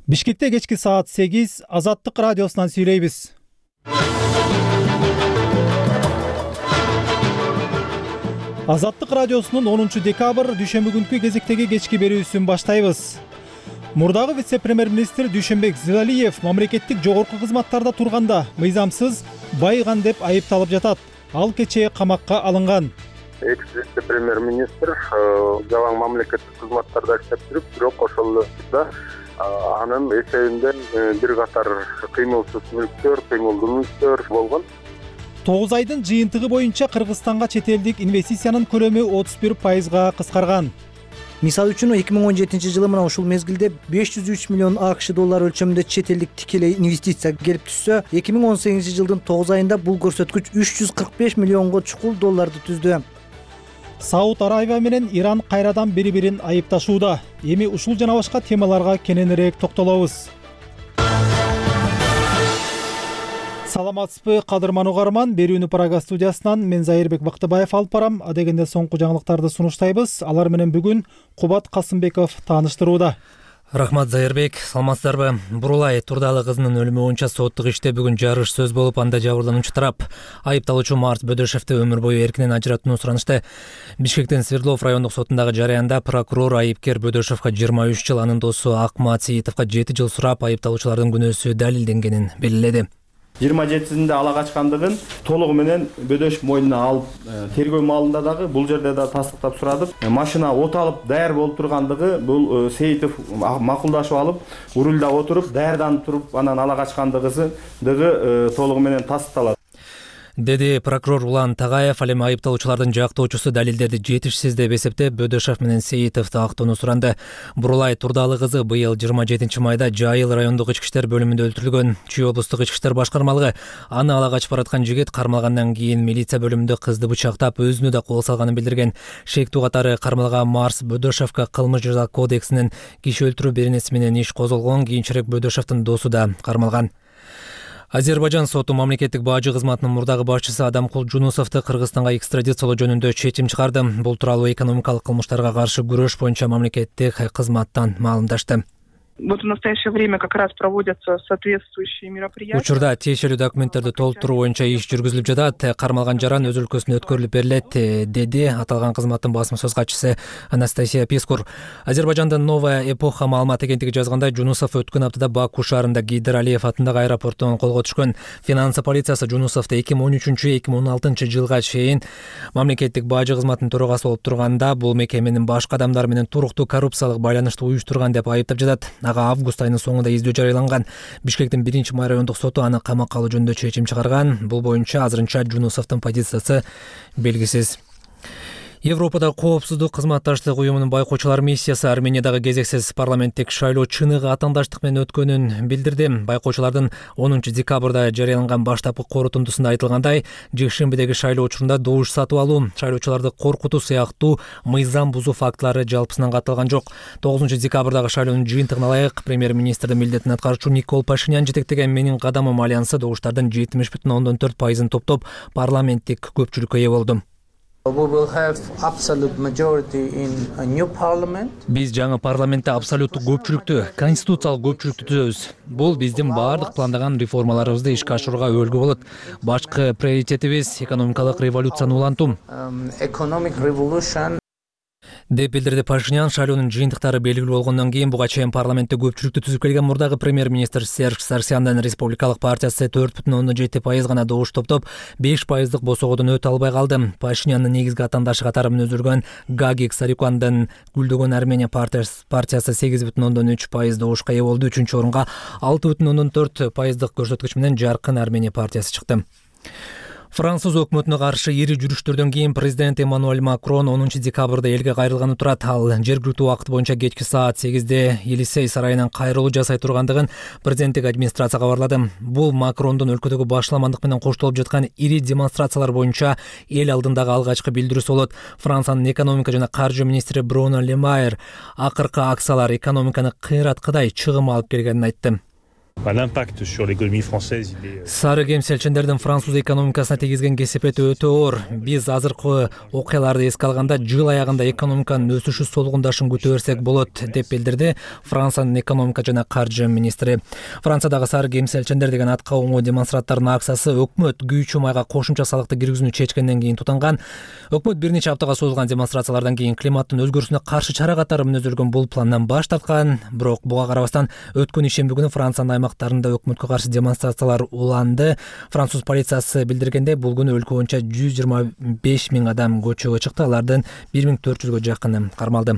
Бишкекте кечки саат 8 Азаттык радиосунан сүйлөйбүз. Азаттык радиосунун 10 декабрь дүйшөмбү күнкү кезектеги кечки берүүсүн баштайбыз. Мурдагы вице-премьер-министр Дүйшөнбек Зилалиев мамлекеттик жогорку кызматтарда турганда мыйзамсыз байыган деп айыпталып жатат. Ал кечээ камакка алынган. Экс-вице-премьер-министр жалаң мамлекеттик кызматтарда иштеп жүрүп, бирок ошол да анын эсебинде бир катар кыймылсыз мүлктөр, кыймылдуу мүлктөр болгон. 9 айдын жыйынтыгы боюнча Кыргызстанга чет элдик инвестициянын көлөмү 31%га кыскарган. Мисалы үчүн 2017 жылы мына ушул мезгилде 503 миллион АКШ доллары өлчөмүндө чет элдик тикелей инвестиция келип түшсө, 2018 жылдын 9 айында бул көрсөткүч 345 миллионго чукул долларды түздү. Сауд Арабия менен Иран кайрадан бири-бирин айыпташууда. Эми ушул жана башка темаларга кененирээк токтолобуз. Саламатсызбы, кадырман угарман. Берүүнү Прага студиясынан мен Зайырбек Бактыбаев алып барам. Адегенде соңку жаңылыктарды сунуштайбыз. Алар менен бүгүн Кубат Касымбеков тааныштырууда. Рахмат, Зайырбек. Саламатсыздарбы? Бурулай Турдалы кызынын өлүмү боюнча соттук иште бүгүн жарыш сөз болуп, анда жабырлануучу тарап айыпталуучу Марс Бөдөшевди өмүр бою эркинен ажыратууну суранышты. Бишкектин Свердлов райондук сотундагы жарыянда прокурор айыпкер Бөдөшевге 23 жыл, анын досу Акмат Сиитовго 7 жыл сурап, айыпталуучулардын күнөөсү далилденгенин белгиледи. 27-синде ала качкандыгын толугу менен Бөдөшев мойнуна алып, тергөө маалында дагы бул жерде да тастыктап сурадык. Машина от алып даяр болуп тургандыгы бул Сеитов макулдашып алып, рулда отуруп, даярданып туруп, анан ала качкандыгы толугу менен тастыкталат, деди прокурор Улан Тагаев. Ал эми айыпталуучулардын жактоочусу далилдерди жетишсиз деп эсептеп, Бөдөшев менен Сеитовду актоону суранды. Бурулай Турдалы кызы быйыл 27 майда Жайыл райондук ички иштер бөлүмүндө өлтүрүлгөн. Чүй облустук ички иштер башкармалыгы аны ала качып бараткан жигит кармалгандан кийин милиция бөлүмүндө кызды бычактап, өзүнө да кол салганын билдирген. Шектүү катары кармалган Марс Бөдөшевге кылмыш жаза кодексинин киши өлтүрүү беренеси менен иш козголгон. Кийинчерээк Бөдөшевдин досу да кармалган. Азербайжан соту мамлекеттик бажы кызматынын мурдагы башчысы Адамкул Жунусовду Кыргызстанга экстрадициялоо жөнүндө чечим чыгарды. Бул тууралуу экономикалык кылмыштарга каршы күрөш боюнча мамлекеттик кызматтан маалымдашты. Вот в настоящее время как раз проводятся соответствующие мероприятия. Учурда тиешелүү документтерди толтуруу боюнча иш жүргүзүлүп жатат. Кармалган жаран өз өлкөсүнө өткөрүлүп берилет, деди аталган кызматтын басма сөз катчысы Анастасия Пискур. Азербайжандын Новая эпоха маалымат агенттиги жазгандай, Жунусов өткөн аптада Баку шаарында Гейдар Алиев атындагы аэропорттон колго түшкөн. Финансы полициясы Жунусовду 2013-2016 жылга чейин мамлекеттик бажы кызматынын төрагасы болуп турганда, бул мекеменин башка адамдар менен туруктуу коррупциялык байланышты уюштурган деп айыптап жатат. Ага август айынын соңунда издөө жарыяланган. Бишкектин 1-май райондук соту аны камакка алуу жөнүндө чечим чыгарган. Бул боюнча азырынча Жунусовдун позициясы белгисиз. Европада коопсуздук кызматташтык уюмунун байкоочулар миссиясы Армениядагы кезексиз парламенттик шайлоо чыныгы атаандаштык менен өткөнүн билдирди. Байкоочулардын 10 декабрда жарыяланган баштапкы корутундусунда айтылгандай, жекшембидеги шайлоо учурунда добуш сатып алуу, шайлоочуларды коркутуу сыяктуу мыйзам бузуу фактылары жалпысынан катталган жок. 9 декабрдагы шайлоонун жыйынтыгына ылайык премьер-министрдин милдетин аткаруучу Никол Пашинян жетектеген Менин кадамым альянсы добуштардын 70,4% топтоп парламенттик көпчүлүккө ээ болду. Биз жаңы парламентте абсолюттук көпчүлүктү, конституциялык көпчүлүктү түзөбүз. Бул биздин баардык пландаган реформаларыбызды ишке ашырууга өөлгү болот. Башкы приоритетибиз экономикалык революцияны улантуу, деп билдирди Пашинян. Шайлоонун жыйынтыктары белгилүү болгондон кийин буга чейин парламентте көпчүлүктү түзүп келген мурдагы премьер-министр Серж Сарсяндын Республикалык партиясы 4,7% гана добуш топтоп, 5% босогодон өтө албай калды. Пашинянын негизги атаандашы катары мүнөздөлгөн Гагик Сарикяндын Гүлдөгөн Армения партиясы 8,3% добушка ээ болду. 3-орунга 6,4% көрсөткүч менен Жаркын Армения партиясы чыкты. Француз өкмөтүнө каршы ири жүрүштөрдөн кийин президент Эммануэль Макрон 10 декабрда элге кайрылганы турат. Ал жергиликтүү убакыт боюнча кечки саат 8-де Елисей сарайынан кайрылуу жасай тургандыгын президенттик администрация кабарлады. Бул Макрондун өлкөдөгү башламандык менен коштолуп жаткан ири демонстрациялар боюнча эл алдындагы алгачкы билдирүүсү болот. Франциянын экономика жана каржы министри Бруно Ле Майер акыркы акциялар экономиканы кыйраткыдай чыгым алып келгенин айтты. L'impact sur l'économie française, il est... Сары кемселчендердин француз экономикасына тийгизген кесепети өтө оор. Биз азыркы окуяларды эске алганда жыл аягында экономиканын өсүшү солгундашын күтө берсек болот, деп билдирди Франциянын экономика жана каржы министри. Франциядагы сары кемселчендер деген атка оңой демонстранттардын акциясы өкмөт күйүүчү майга кошумча салыкты киргизүүнү чечкенден кийин тутанган. Өкмөт бир нече аптага созулган демонстрациялардан кийин климаттын өзгөрүшүнө каршы чара катары мүнөздөлгөн бул пландан баш тарткан. Бирок буга карабастан өткөн ишемби күнү Франциянын аймактарында өкмөткө каршы демонстрациялар уланды. Француз полициясы билдиргендей, бул күнү өлкө боюнча 125 000 адам көчөгө чыкты, алардын 1400гө жакыны кармалды.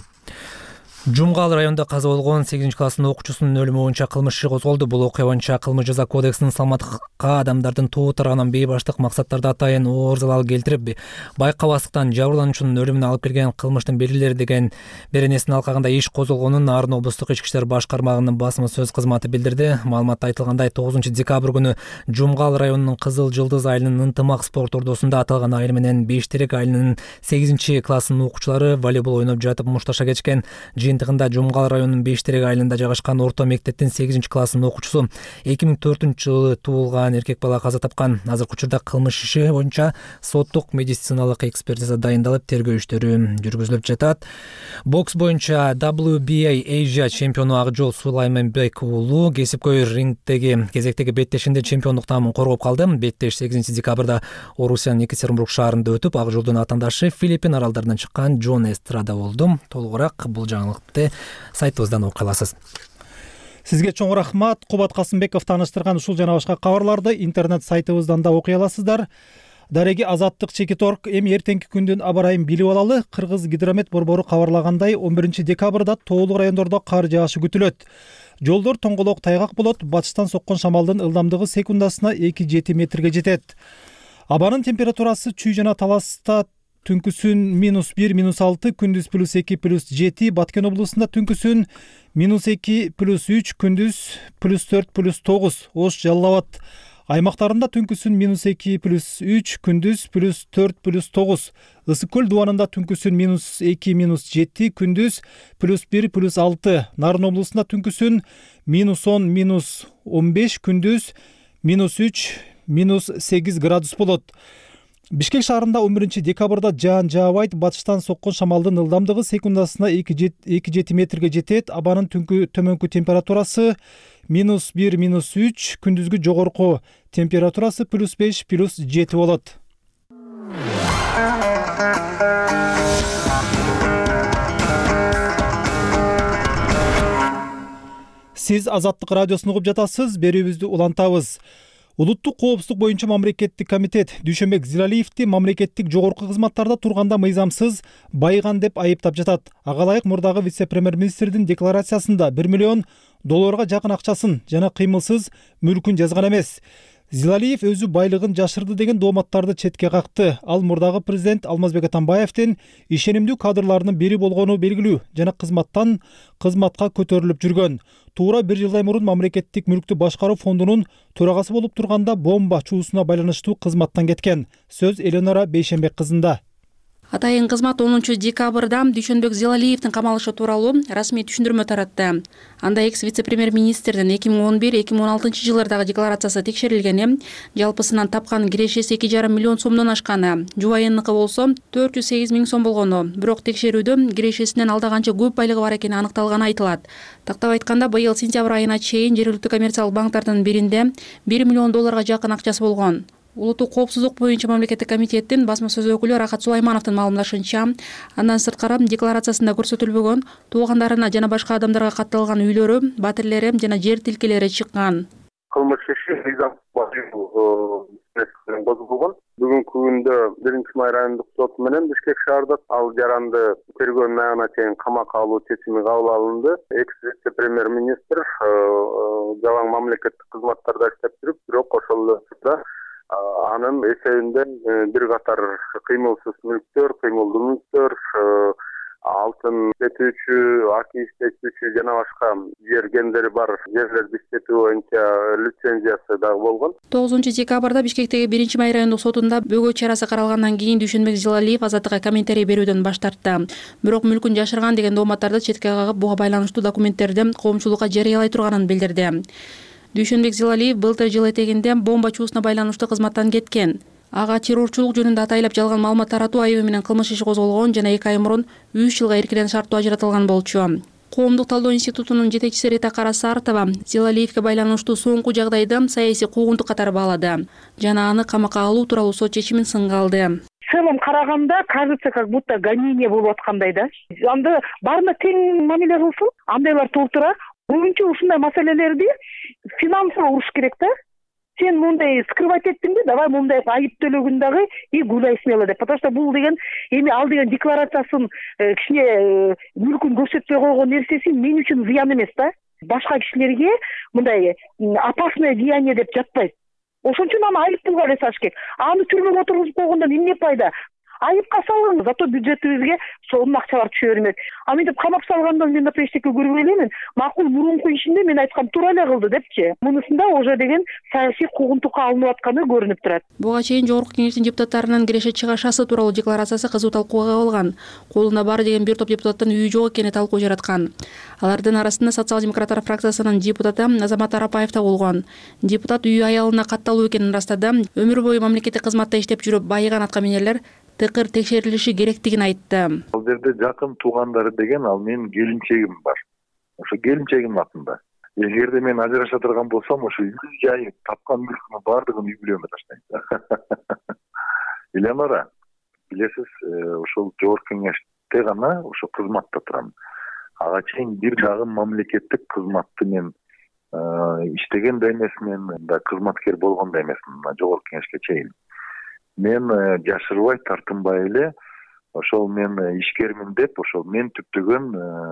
Жумгал районунда каза болгон 8-класстын окуучусунун өлүмү боюнча кылмыш иши козголду. Бул окуя боюнча кылмыш жаза кодексинин саламаттыкка адамдардын тоо тарабынан бейбаштык максаттарда атайын оор залал келтирип, байкабастыктан жабырлануучунун өлүмүнө алып келген кылмыштын белгилери деген беренесинин алкагында иш козголгонун Нарын облустук ички иштер баш кармагынын басма сөз кызматы билдирди. Маалыматта айтылгандай, 9-декабрь күнү Жумгал районунун Кызыл Жылдыз айылынын Ынтымак спорт ордосунда аталган айыл менен Бештерек айылынын 8-класстын окуучулары волейбол ойноп жатып мушташа кетишкен. Жыйынтыгында Жумгал районунун Бештерек айылында жайгашкан орто мектептин 8-класстын окуучусу 2004-жылы туулган эркек бала каза тапкан. Азыркы учурда кылмыш иши боюнча соттук медициналык экспертиза дайындалып, тергөө иштери жүргүзүлүп жатат. Бокс боюнча WBA Asia чемпиону Акжол Сулайманбек уулу кесипкөй рингдеги кезектеги беттешинде чемпиондук таамын коргоп калды. Беттеш 8-декабрда Орусиянын Екатеринбург шаарында өтүп, Акжолдун атаандашы Филиппин аралдарынан чыккан Джон Эстрада болду. Толугураак бул жаңылыкты сайтыбыздан окуй аласыз. Сизге чоң рахмат. Кубат Касымбеков тааныштырган ушул жана башка кабарларды интернет сайтыбыздан да окуй аласыздар. Дареги Азаттык Чекиторг эми эртеңки күндүн аба ырайын билип алалы. Кыргыз гидромет борбору кабарлагандай, 11-декабрда тоолуу райондордо кар жаашы күтүлөт. Жолдор тоңголок тайгак болот. Батыштан соккон шамалдын ылдамдыгы секундасына 2-7 метрге жетет. Абанын температурасы Чүй жана Таласта түнкүсүн -1, -6, күндүз +2, +7, Баткен облусунда түнкүсүн -2, +3, күндүз +4, +9, Ош, Жалал Абад аймактарында түнкүсүн -2, +3, күндүз +4, +9, Ысык көл дубанында түнкүсүн -2, -7, күндүз +1, +6, Нарын облусунда түнкүсүн -10, -15, күндүз -3, -8 градус болот. Бишкек шаарында 11-декабрда жаан жаабайт. Батыштан соккон шамалдын ылдамдыгы секундасына 2-7 метрге жетет. Абанын түнкү төмөнкү температурасы -1, -3, күндүзгү жогорку температурасы +5, +7 болот. Сиз Азаттык радиосун угуп жатасыз. Берүүбүздү улантабыз. Улуттук коопсуздук боюнча мамлекеттик комитет Дүйшөнбек Зиралиевди мамлекеттик жогорку кызматтарда турганда мыйзамсыз байыган деп айыптап жатат. Ага ылайык мурдагы вице-премьер-министрдин декларациясында $1 миллион жакын акчасын жана кыймылсыз мүлкүн жазган эмес. Зилалиев өзү байлыгын жашырды деген дооматтарды четке какты. Ал мурдагы президент Алмазбек Атамбаевдин ишенимдүү кадрларынын бири болгону белгилүү жана кызматка көтөрүлүп жүргөн. Туура 1 жылдай мурун мамлекеттик мүлктү башкаруу фондунун төрагасы болуп турганда бомба чуусуна байланыштуу кызматтан кеткен. Сөз Эленора Бейшенбек кызында. Атайын кызмат 10-декабрда Дүйшөнбек Зилалиевдин камалышы тууралуу расмий түшүндүрмө таратты. Анда экс-вице-премьер-министрдин 2011-2016 жылдардагы декларациясы текшерилгени, жалпысынан тапкан кирешеси 2,5 миллион сомдон ашканы, жубайыныкы болсо 408 000 сом болгону. Бирок текшерүүдө кирешесинен алда канча көп байлыгы бар экени аныкталганы айтылат. Тактап айтканда, быйыл сентябрь айына чейин жергиликтүү коммерциялык банктардын биринде $1 миллион жакын акчасы болгон. Улуттук коопсуздук боюнча мамлекеттик комитеттин басма сөз өкүлү Рахат Сулаймановдун маалымдашынча, андан сырткары декларациясында көрсөтүлбөгөн туугандарына жана башка адамдарга катталган үйлөрү, батирлери жана жер тилкелери чыккан. Кылмыш иши козголгон. Бүгүнкү күндө 1-Май райондук сот менен Бишкек шаарда ал жаранды тергөөнүн аягына чейин камакка алуу чечими кабыл алынды. Экс-вице-премьер-министр жалаң мамлекеттик кызматтарда иштеп жүрүп, бирок ошол анын эсебинде бир катар кыймылсыз мүлктөр, кыймылдуу мүлктөр, алтын иштетүүчү, аки иштетүүчү жана башка жер гендери бар жерлерди иштетүү боюнча лицензиясы дагы болгон. 9-декабрда Бишкектеги 1-Май райондук сотунда бөгөө чарасы каралгандан кийин Дүйшөнбек Зилалиев азаттыкка комментарий берүүдөн баш тартты. Бирок мүлкүн жашырган деген дооматтарды четке кагып, буга байланыштуу документтерди коомчулукка жарыялай турганын билдирди. Дүйшөнбек Зилалиев былтыр жыл этегинде бомба чуусуна байланыштуу кызматтан кеткен. Ага террорчулук жөнүндө атайлап жалган маалымат таратуу айыбы менен кылмыш иши козголгон жана 2 ай мурун 3 жылга эркинен шарттуу ажыратылган болчу. Коомдук талдоо институтунун жетекчиси Рита Карасартова Зилалиевге байланыштуу соңку жагдайды саясий куугунтук катары баалады жана аны камакка алуу тууралуу сот чечимин сынга алды. В целом караганда кажется, как будто гонение болуп аткандай да. Анда баарына тең мамиле кылсын, андайлар толтура. Көбүнчө ушундай маселелерди финансылык уруш керек да. Сен мындай скрывать эттиңби, давай мындай айып төлөгүн дагы и гуляй смело деп. Потому что бул деген эми ал деген декларациясын кичине мүлкүн көрсөтпөй койгон нерсеси мен үчүн зыян эмес да. Башка кишилерге мындай опасное деяние деп жатпайт. Ошон үчүн аны айыптуу эле саш керек. Аны түрмөгө отургузуп койгондон эмне пайда? Айыпка салгын, зато бюджетибизге сонун акчалар түшө бермек. А мынтип камап салгандан мен да эчтеке көрбөй элемин. Макул мурунку ишинде мен айткан туура эле кылды депчи. Мунусунда уже деген саясий куугунтукка алынып атканы көрүнүп турат. Буга чейин Жогорку Кеңештин депутаттарынын киреше чыгашасы тууралуу декларациясы кызуу талкууга кабылган. Колунда баары деген бир топ депутаттын үйү жок экени талкуу жараткан. Алардын арасында социал-демократтар фракциясынын депутаты Азамат Арапаев да болгон. Депутат үйү аялына катталуу экенин ырастады. Өмүр бою мамлекеттик кызматта иштеп жүрүп байыган аткаминерлер тыкыр текшерилиши керектигин айтты. Ал жерде жакын туугандары деген ал менин келинчегим бар. Ошо келинчегимдин атында. Эгерде мен ажыраша турган болсом, ошо үй жайы, тапкан мүлкүнүн баардыгын үй бүлөмө таштайм. Элеонора, билесиз, ошол Жогорку Кеңеште гана ошо кызматта турам. Ага чейин бир дагы мамлекеттик кызматты мен иштеген да эмесмин, да кызматкер болгон да эмесмин Жогорку Кеңешке чейин. Мен жашырбай тартынбай эле ошол мен ишкермин деп ошол мен түптөгөн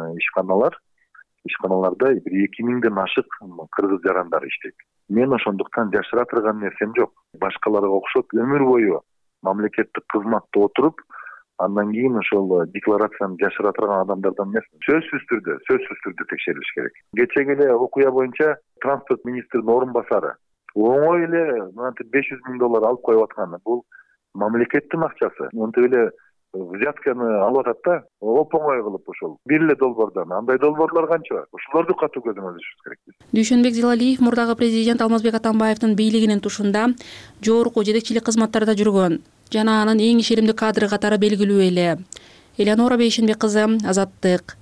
ишканаларда бир 2000ден ашык кыргыз жарандары иштейт. Мен ошондуктан жашыра турган нерсем жок. Башкаларга окшоп өмүр бою мамлекеттик кызматта отуруп, андан кийин ошол декларацияны жашыра турган адамдардан эмесмин. Сөзсүз түрдө текшерилиш керек. Кечеги эле окуя боюнча транспорт министринин орун басары оңой эле мынтип $500,000 алып коюп атканы. Бул мамлекеттин акчасы. Мынтип эле взятканы алып атат да, оп-оңой кылып ошол. Бир эле долбоордон. Андай долбоорлор канча бар? Ошолорду катуу көзөмөлдөшүбүз керек. Дүйшөнбек Зилалиев мурдагы президент Алмазбек Атамбаевдин бийлигинин тушунда жогорку жетекчилик кызматтарда жүргөн жана анын эң ишенимдүү кадры катары белгилүү эле. Элеонора Бейшенбек кызы, Азаттык.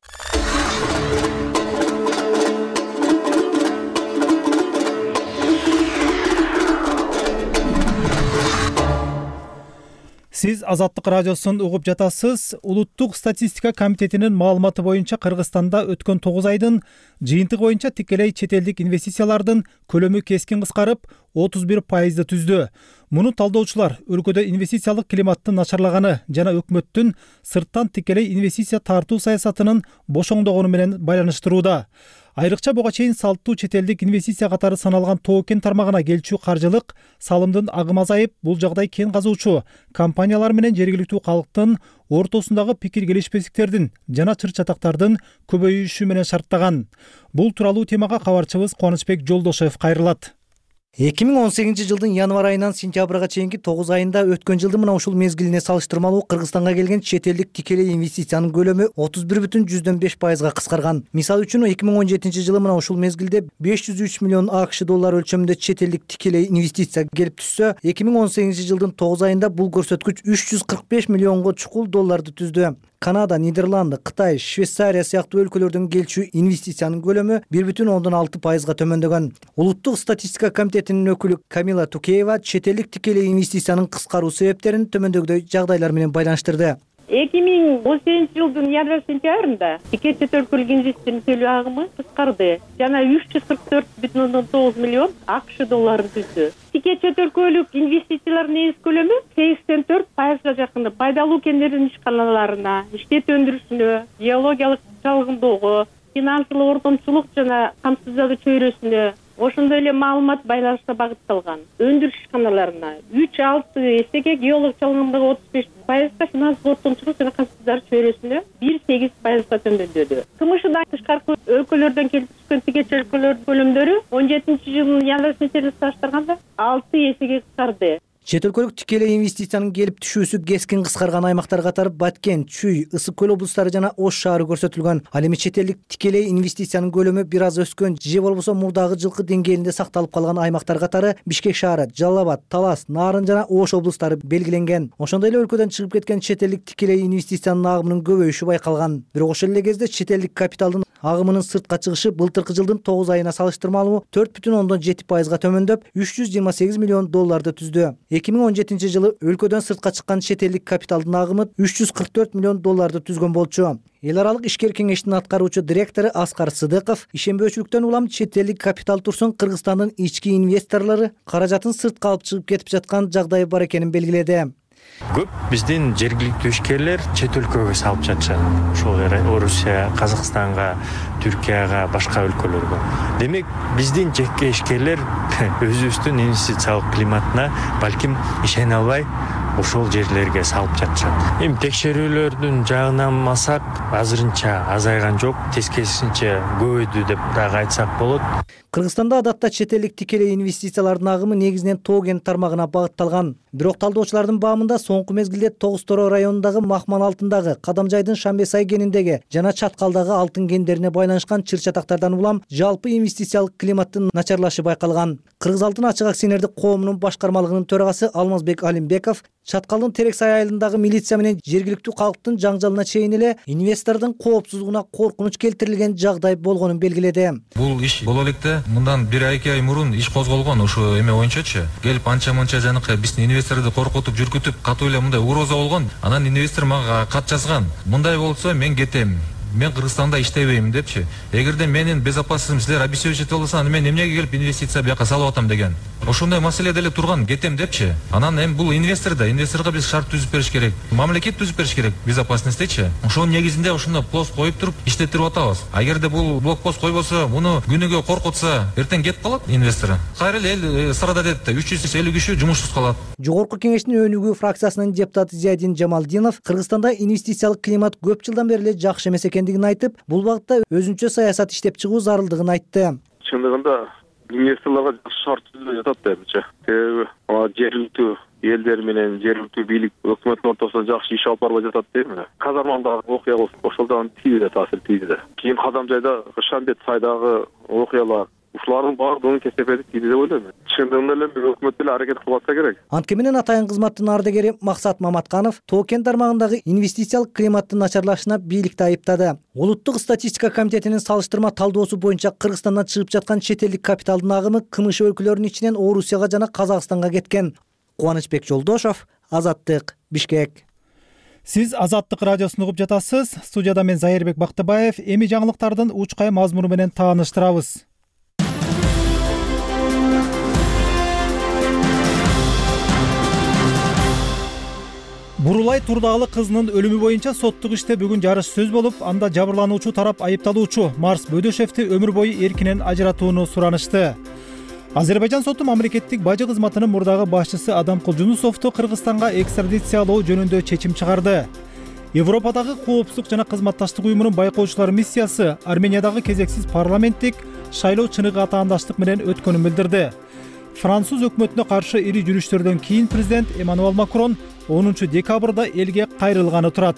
Сиз Азаттык радиосун угуп жатасыз. Улуттук статистика комитетинин маалыматы боюнча Кыргызстанда өткөн 9 айдын жыйынтыгы боюнча тикелей чет элдик инвестициялардын көлөмү кескин кыскарып 31% түздү. Муну талдоочулар өлкөдө инвестициялык климаттын начарлаганы жана өкмөттүн сырттан тикелей инвестиция тартуу саясатынын бошоңдогону менен байланыштырууда. Айрыкча буга чейин салттуу чет элдик инвестиция катары саналган тоо-кен тармагына келчү каржылык салымдын агымы азайып, бул жагдай кен казуучу компаниялар менен жергиликтүү калктын ортосундагы пикир келишпестиктердин жана чыр-чатактардын көбөйүшү менен шарттаган. Бул тууралуу темага кабарчыбыз Кубанычбек Жолдошев кайрылат. 2018 жылдын январь айынан сентябрга чейинки 9 айында өткөн жылдын мына ушул мезгилине салыштырмалуу Кыргызстанга келген чет элдик тикелей инвестициянын көлөмү 31,5%га кыскарган. Мисалы үчүн 2017 жылы мына ушул мезгилде 503 миллион АКШ доллары өлчөмүндө чет элдик тикелей инвестиция келип түшсө, 2018 жылдын 9 айында бул көрсөткүч 345 миллионго чукул долларды түздү. Канада, Нидерланды, Кытай, Швейцария сыяктуу өлкөлөрдөн келчү инвестициянын көлөмү 1,6% төмөндөгөн. Улуттук статистика комитетинин өкүлү Камила Тукеева чет элдик тикелей инвестициянын кыскаруу себептерин төмөндөгүдөй жагдайлар менен байланыштырды. 2018 жылдын январь-сентябрында тике чет өлкөлүк инвестициянын төлөө агымы кыскарды жана 344,9 миллион АКШ долларын түздү. Тике чет өлкөлүк инвестициялардын негиз көлөмү 84%га жакын пайдалуу кендердин ишканаларына, иштет өндүрүшүнө, геологиялык чалгындоого, финансылык ортомчулук жана камсыздоо чөйрөсүнө, ошондой эле маалымат байланышына багытталган өндүрүш ишканаларына 3-6 эсеге, геолог чалгындоого 35%, финансылык ортомчулук жана камсыздоо чөйрөсүнө 1,8%га төмөндөдү. КМШдан тышкаркы өлкөлөрдөн келип түшкөн тике чет өлкөлөрдүн көлөмдөрү 17 жылдын январь-сентябрь салыштырганда 6 эсеге кыскарды. Чет өлкөлүк тикелей инвестициянын келип түшүүсү кескин кыскарган аймактар катары Баткен, Чүй, Ысык көл облустары жана Ош шаары көрсөтүлгөн. Ал эми чет элдик тикелей инвестициянын көлөмү бир аз өскөн же болбосо мурдагы жылкы деңгээлинде сакталып калган аймактар катары Бишкек шаары, Жалал Абад, Талас, Нарын жана Ош облустары белгиленген. Ошондой эле өлкөдөн чыгып кеткен чет элдик тикелей инвестициянын агымынын көбөйүшү байкалган. Бирок ошол эле кезде чет элдик капиталдын агымынын сыртка чыгышы былтыркы жылдын 9 айына салыштырмалуу 4,7%га төмөндөп, $328 миллион түздү. 2017 жылы өлкөдөн сыртка чыккан чет элдик капиталдын агымы $344 миллион түзгөн болчу. Эл аралык ишкер кеңештин аткаруучу директору Аскар Сыдыков ишенбөөчүлүктөн улам чет элдик капитал турсун Кыргызстандын ички инвесторлору каражатын сыртка алып чыгып кетип жаткан жагдай бар экенин белгиледи. Көп биздин жергиликтүү ишкерлер чет өлкөгө салып жатышат. Ошол Орусия, Казакстанга, Түркияга, башка өлкөлөргө. Демек, биздин жеке ишкерлер өзүбүздүн инвестициялык климатына балким ишене албай ошол жерлерге салып жатышат. Эми текшерүүлөрдүн жагынан алсак, азырынча азайган жок, тескерисинче көбөйдү деп дагы айтсак болот. Кыргызстанда адатта чет элдик тикелей инвестициялардын агымы негизинен тоо кен тармагына багытталган. Бирок талдоочулардын баамында соңку мезгилде Тогуз Торо районундагы Махман алтындагы, Кадамжайдын Шамбесай кениндеги жана Чаткалдагы алтын кендерине байланышкан чыр-чатактардан улам жалпы инвестициялык климаттын начарлашы байкалган. Кыргыз алтын ачык акционердик коомунун башкармалыгынын төрагасы Алмазбек Алимбеков Чаткалдын Терексай айылындагы милиция менен жергиликтүү калктын жаңжалына чейин эле инвестордун коопсуздугуна коркунуч келтирилген жагдай болгонун белгиледи. Бул иш боло электе мындан 1-2 ай мурун иш козголгон ошо эме боюнчачы. Келип анча-мынча жанакы биздин инвесторду коркутуп, жүргүтүп, катуу эле мындай угроза болгон. Анан инвестор мага кат жазган. Мындай болсо мен кетем. Мен Кыргызстанда иштебейм депчи. Эгерде менин безопасностьум силер обеспечить болсо, аны мен эмнеге келип инвестиция бияка салып атам деген. Ошондой маселе деле турган, кетем депчи. Анан эми бул инвесторго биз шарт түзүп бериш керек. Мамлекет түзүп бериш керек безопасностьтечи. Ошонун негизинде ошондой пост коюп туруп иштетип атабыз. Агерде бул блокпост койбосо, муну күнүгө коркутса, эртең кетип калат инвестор. Кайра эле эл сырада деп 350 киши жумушсуз калат. Жогорку кеңештин өнүгүү фракциясынын депутаты Зиядин Жамалдинов Кыргызстанда инвестициялык климат көп жылдан бери эле жакшы эмес экендигин айтып, бул багытта өзүнчө саясат иштеп чыгуу зарылдыгын айтты. Чындыгында инвесторлорго жакшы шарт түзүлө жатат менимче. Себеби жергиликтүү элдер менен жергиликтүү бийлик өкмөттүн ортосунда жакшы иш алып барбай жатат дейм эле. Казармамдагы окуя болсун, ошолдон тийди таасир тийди. Кийин Кадамжайда Шамбесайдагы окуялар ушулардын баардыгынын кесепети тийди деп ойлойм. Чындыгында эле өкмөт деле аракет кылып атса керек. Анткени менен атайын кызматтын ардагери Максат Маматканов тоо кен тармагындагы инвестициялык климаттын начарлашына бийликти айыптады. Улуттук статистика комитетинин салыштырма талдоосу боюнча Кыргызстандан чыгып жаткан чет элдик капиталдын агымы КМШ өлкөлөрүнүн ичинен Орусияга жана Казакстанга кеткен. Кубанычбек Жолдошов, Азаттык, Бишкек. Сиз Азаттык радиосун угуп жатасыз. Студияда мен Зайырбек Бактыбаев. Эми жаңылыктардын учкай мазмуну менен тааныштырабыз. Бурулай Турдагалы кызынын өлүмү боюнча соттук иште бүгүн жарыш сөз болуп, анда жабырлануучу тарап айыпталуучу Марс Бөдөшевди өмүр бою эркинен ажыратууну суранышты. Азербайжан соту мамлекеттик бажы кызматынын мурдагы башчысы Адамкул Жунусовду Кыргызстанга экстрадициялоо жөнүндө чечим чыгарды. Европадагы коопсуздук жана кызматташтык уюмунун байкоочулар миссиясы Армениядагы кезексиз парламенттик шайлоо чыныгы атаандаштык менен өткөнүн билдирди. Француз өкмөтүнө каршы ири жүрүштөрдөн кийин президент Эммануэл Макрон 10 декабрда элге кайрылганы турат.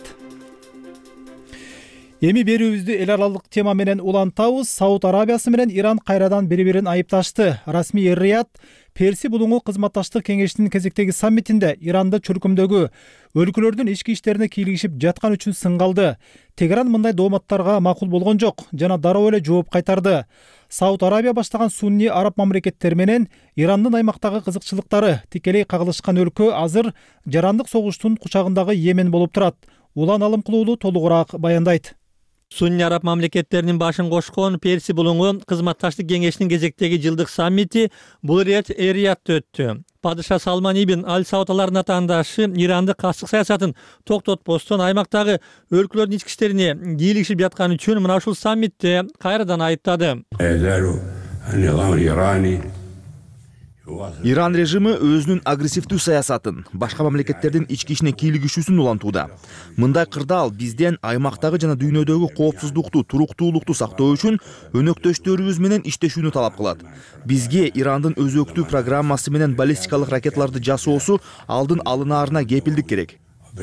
Эми берүүбүздү эл аралык тема менен улантабыз. Сауд Арабиясы менен Иран кайрадан бири-бирин айыпташты. Расмий Эр-Рияд Перси булуңу кызматташтык кеңешинин кезектеги саммитинде Иранды чөлкөмдөгү өлкөлөрдүн ички иштерине кийлигишип жаткан үчүн сынгалды. Тегеран мындай дооматтарга макул болгон жок жана дароо эле жооп кайтарды. Сауд Арабия баштаган сунни араб мамлекеттери менен Ирандын аймактагы кызыкчылыктары тикелей кагылышкан өлкө азыр жарандык согуштун кучагындагы Йемен болуп турат. Улан Алымкулуулу толугураак баяндайт. Сунни араб мамлекеттеринин башын кошкон Перси булуңу кызматташтык кеңешинин кезектеги жылдык саммити бул рет Эр-Риядта өттү. Падыша Салман ибн Аль-Сауд алардын атаандашы Иранды кастык саясатын токтотпостон аймактагы өлкөлөрдүн ички иштерине кийлигишип жатканы үчүн мына ушул саммитте кайрадан айыптады. Иран режими өзүнүн агрессивдүү саясатын, башка мамлекеттердин ички ишине кийлигишүүсүн улантууда. Мындай кырдаал бизден аймактагы жана дүйнөдөгү коопсуздукту, туруктуулукту сактоо үчүн өнөктөштөрүбүз менен иштешүүнү талап кылат. Бизге Ирандын өзөктүү программасы менен баллистикалык ракеталарды жасоосу алдын алынаарына кепилдик керек.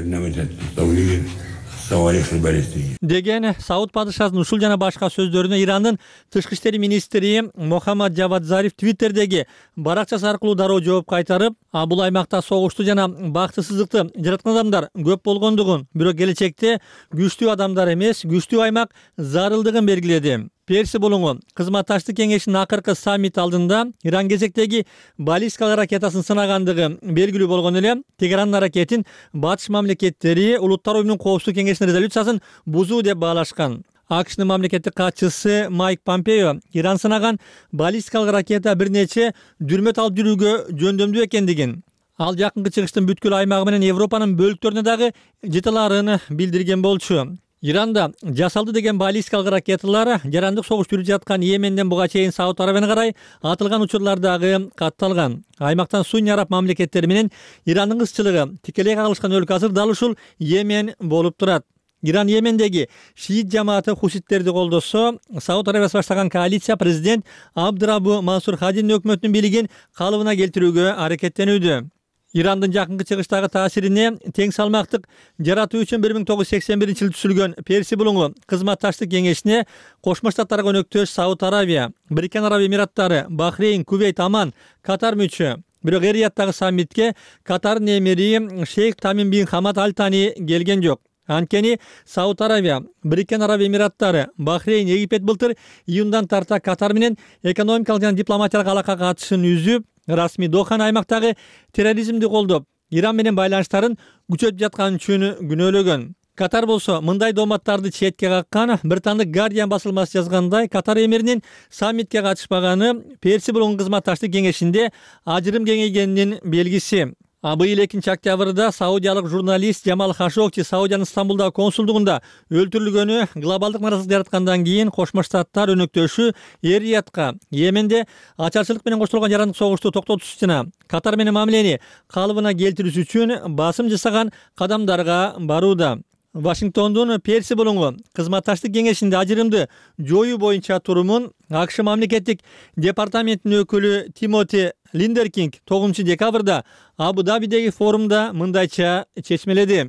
Деген Сауд падышасынын ушул жана башка сөздөрүнө Ирандын тышкы иштер министри Мохаммад Джавад Зариф Твиттердеги баракчасы аркылуу дароо жооп кайтарып, бул аймакта согушту жана бактысыздыкты жараткан адамдар көп болгондугун, бирок келечекте күчтүү адамдар эмес, күчтүү аймак зарылдыгын белгиледи. Перси булуңу кызматташтык кеңешинин акыркы саммит алдында Иран кезектеги баллистикалык ракетасын сынагандыгы белгилүү болгон эле, Тегерандын аракетин батыш мамлекеттери Улуттар уюмунун коопсуздук кеңешинин резолюциясын бузуу деп баалашкан. АКШнын мамлекеттик катчысы Майк Помпео Иран сынаган баллистикалык ракета бир нече дүрмөт алып жүрүүгө жөндөмдүү экендигин, ал жакынкы чыгыштын бүткүл аймагы менен Европанын бөлүктөрүнө дагы жете аларын билдирген болчу. Иранда жасалды деген баллистикалык ракеталар жарандык согуш жүрүп жаткан Йеменден буга чейин Сауд Арабияна карай атылган учурлар дагы катталган. Аймактан Сунни араб мамлекеттери менен Ирандын кызчылыгы тикелей кагылышкан өлкө азыр дал ушул Йемен болуп турат. Иран Йемендеги шиит жамааты хуситтерди колдосо, Сауд Арабиясы баштаган коалиция президент Абдрабу Мансур Хадинин өкмөтүнүн бийлигин калыбына келтирүүгө аракеттенүүдө. Ирандын жакынкы чыгыштагы таасирине тең салмактык жаратуу үчүн 1981-жылы түзүлгөн Перси булуңу кызматташтык кеңешине Кошмо Штаттарга өнөктөш Сауд Арабия, Бириккен Араб Эмираттары, Бахрейн, Кувейт, Аман, Катар мүчө. Бирок Эр-Рияттагы саммитке Катардын эмири Шейх Тамим бин Хамад Аль Тани келген жок. Анткени Сауд Арабия, Бириккен Араб Эмираттары, Бахрейн, Египет былтыр июндан тарта Катар менен экономикалык жана дипломатиялык алака катышын үзүп, расмий Дохан аймактагы терроризмди колдоп, Иран менен байланыштарын күчөтүп жаткан үчүн күнөөлөгөн. Катар болсо мындай дооматтарды четке каккан. Британдык Guardian басылмасы жазгандай, Катар эмиринин саммитке катышпаганы Перси булуңу кызматташтык кеңешинде ажырым кеңейгенинин белгиси. Быйыл 2-октябрда саудиялык журналист Жамал Хашогчи Саудиянын Стамбулдагы консулдугунда өлтүрүлгөнү глобалдык наразылык жараткандан кийин Кошмо Штаттар өнөктөшү Эр-Риядка Йеменде ачарчылык менен коштолгон жарандык согушту токтотуш жана Катар менен мамилени калыбына келтирүү үчүн басым жасаган кадамдарга барууда. Вашингтондун Перси булуңу кызматташтык кеңешинде ажырымды жоюу боюнча турумун АКШ мамлекеттик департаментинин өкүлү Тимоти Линдеркинг 9 декабрда Абу-Дабидеги форумда мындайча чечмеледи.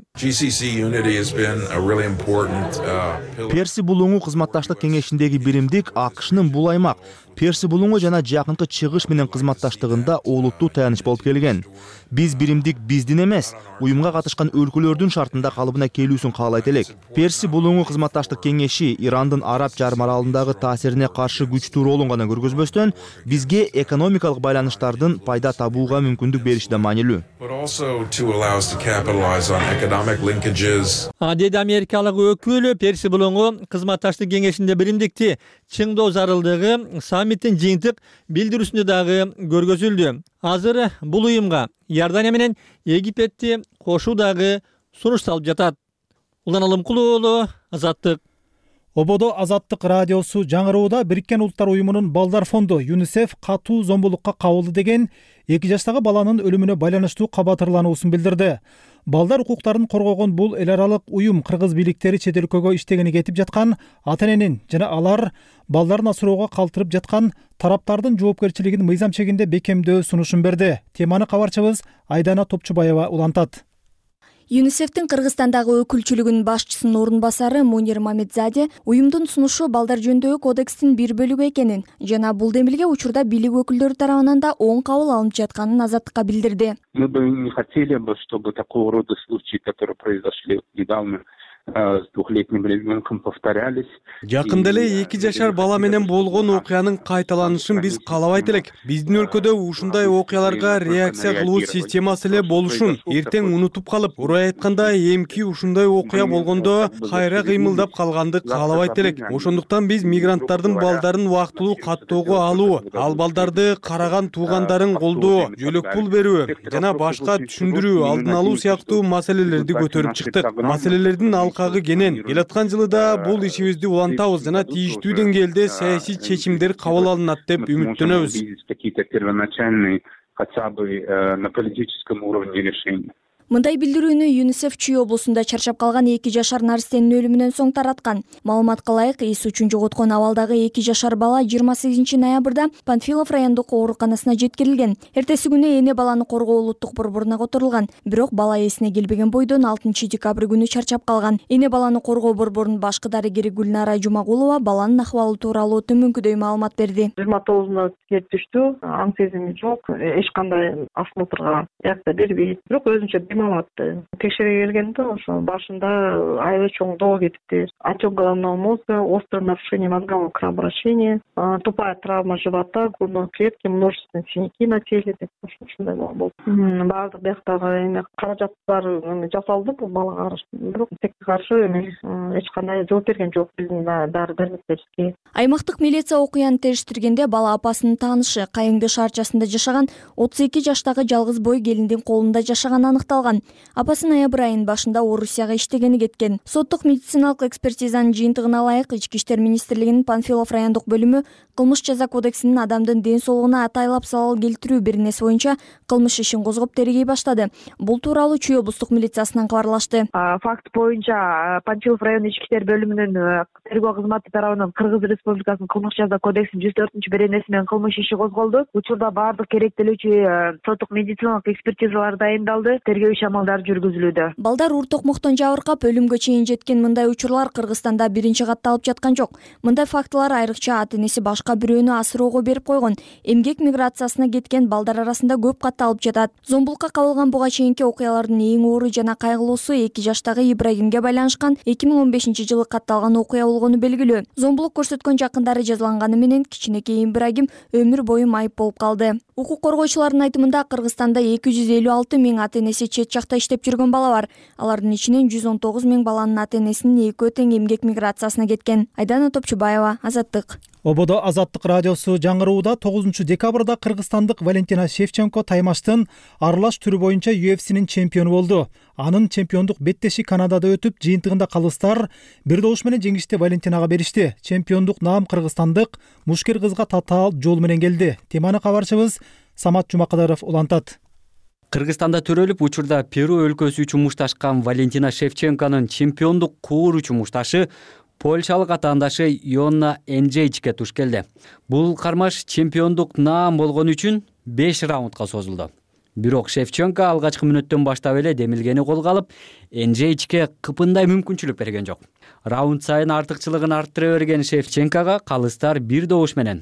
Перси булуңу кызматташтык кеңешиндеги биримдик АКШнын бул аймак Перси булуңу жана жакынкы чыгыш менен кызматташтыгында олуттуу таяныч болуп келген. Биз биримдик биздин эмес, уюмга катышкан өлкөлөрдүн шартында калыбына келүүсүн каалайт элек. Перси булуңу кызматташтык кеңеши Ирандын араб жарым аралындагы таасирине каршы күчтүү ролун гана көргөзбөстөн, бизге экономикалык байланыштардын пайда табууга мүмкүндүк бериши да маанилүү. Деди америкалык өкүл Перси булуңу кызматташтык кеңешинде биримдикти чыңдоо зарылдыгы саммиттин жыйынтык билдирүүсүндө дагы көргөзүлдү. Азыр бул уюмга Иордания менен Египетти кошуу дагы сунушталып жатат. Улан Алымкулуу уулу, Азаттык. Ободо Азаттык радиосу жаңырууда Бириккен Улуттар уюмунун балдар фонду ЮНИСЕФ катуу зомбулукка кабылды деген 2 жаштагы баланын өлүмүнө байланыштуу кабатырлануусун билдирди. Балдар укуктарын коргогон бул эл аралык уюм кыргыз бийликтери чет өлкөгө иштегени кетип жаткан ата-эненин жана алар балдарын асыроого калтырып жаткан тараптардын жоопкерчилигин мыйзам чегинде бекемдөө сунушун берди. Теманы кабарчыбыз Айдана Топчубаева улантат. ЮНИСЕФтин Кыргызстандагы өкүлчүлүгүнүн башчысынын орун басары Мунир Мамедзаде уюмдун сунушу балдар жөнүндөгү кодекстин бир бөлүгү экенин жана бул демилге учурда бийлик өкүлдөрү тарабынан да оң кабыл алынып жатканын Азаттыкка билдирди. Мы бы не хотели бы, чтобы такого рода случаи, которые произошли недавно с двухлетним ребенком, повторялись. Жакында эле 2 жашар бала менен болгон окуянын кайталанышын биз каалабайт элек. Биздин өлкөдө ушундай окуяларга реакция кылуу системасы эле болушун эртең унутуп калып, урай айтканда эмки ушундай окуя болгондо кайра кыймылдап калганды каалабайт элек. Ошондуктан биз мигранттардын балдарын убактылуу каттоого алуу, ал балдарды караган туугандарын колдоо, жөлөк пул берүү жана башка түшүндүрүү, алдын алуу сыяктуу маселелерди көтөрүп чыктык. Маселелердин алкагы кенен. Келаткан жылыда бул ишибизди улантабыз жана тийиштүү деңгээлде саясий чечимдер кабыл алынат деп үмүттөнөбүз. Какие-то первоначальные хотя бы на политическом уровне решения. Мындай билдирүүнү ЮНИСЕФ Чүй облусунда чарчап калган 2 жашар наристенин өлүмүнөн соң тараткан. Маалыматка ылайык, эс учун жоготкон абалдагы 2 жашар бала 28 ноябрда Панфилов райондук ооруканасына жеткирилген. Эртеси күнү эне баланы коргоо улуттук борборуна которулган. Бирок бала эсине келбеген бойдон 6 декабрь күнү чарчап калган. Эне баланы коргоо борборунун башкы дарыгери Гүлнара Жумагулова баланын акыбалы тууралуу төмөнкүдөй маалымат берди. 29-на келип түштү, аң сезими жок, эч кандай осмотрга якта бербейт. Бирок өзүнчө текшере келгенде ошо башында аябай чоң доо кетипти. Отек головного мозга, острое нарушение мозгового кровообращения, тупая травма живота, грудной клетки, множественные синяки на теле деп ушундай болду. Баардык бияктагы каражаттар жасалды бул балага каршы. Бирок текке каршы эч кандай жооп берген жок биздин дары-дармектерибизге. Аймактык милиция окуяны териштиргенде бала апасынын таанышы Кайыңды шаарчасында жашаган 32 жаштагы жалгыз бой келиндин колунда жашаганы аныкталган. Апасы ноябрь айынын башында Орусияга иштегени кеткен. Соттук медициналык экспертизанын жыйынтыгына ылайык Ички иштер министрлигинин Панфилов райондук бөлүмү кылмыш жаза кодексинин адамдын ден соолугуна атайлап залал келтирүү бирнеси боюнча кылмыш ишин козгоп тергей баштады. Бул тууралуу Чүй облустук милициясынан кабарлашты. Факт боюнча Панфилов райондук ички иштер бөлүмүнүн тергөө кызматы тарабынан Кыргыз Республикасынын кылмыш жаза кодексинин 104-беренеси менен кылмыш иши козголду. Учурда баардык керектелүүчү соттук медициналык экспертизалар дайындалды. Тергөө иш амалдары жүргүзүлүүдө. Балдар уур токмоктон жабыркап өлүмгө чейин жеткен мындай учурлар Кыргызстанда биринчи катталып жаткан жок. Мындай фактылар айрыкча ата-энеси башка бирөөнү асыроого берип койгон, эмгек миграциясына кеткен балдар арасында көп катталып жатат. Зомбулукка кабылган буга чейинки окуялардын эң оорур жана кайгылуусу 2 жаштагы Ибрагимге байланышкан 2015-жылы катталган окуя болгону белгилүү. Зомбулук көрсөткөн жакындары жазаланганы менен кичинекей Ибрагим өмүр бою майып болуп калды. Укук коргоочулардын айтымында Кыргызстанда 256 миң ата-энеси чет жакта иштеп жүргөн бала бар. Алардын ичинен 119 миң баланын ата-энесинин экөө тең эмгек миграциясына кеткен. Айдана Топчубаева, Азаттык. Ободо Азаттык радиосу жаңырууда 9 декабрда кыргызстандык Валентина Шевченко таймаштын аралаш түрү боюнча UFC'нин чемпиону болду. Анын чемпиондук беттеши Канадада өтүп, жыйынтыгында калыстар бир добуш менен жеңишти Валентинага беришти. Чемпиондук наам кыргызстандык мушкер кызга татаал жол менен келди. Теманы кабарчыбыз Самат Жумакадаров улантат. Кыргызстанда төрөлүп, учурда Перу өлкөсү үчүн мушташкан Валентина Шевченконун чемпиондук кууручу мушташы польшалык атаандашы Йонна Энджейчке туш келди. Бул кармаш чемпиондук наам болгон үчүн 5 раундга созулду. Бирок Шевченко алгачкы мүнөттөн баштап эле демилгени колго алып, Энджейчке кыпындай мүмкүнчүлүк берген жок. Раунд сайын артыкчылыгын арттыра берген Шевченкога калыстар бир добуш менен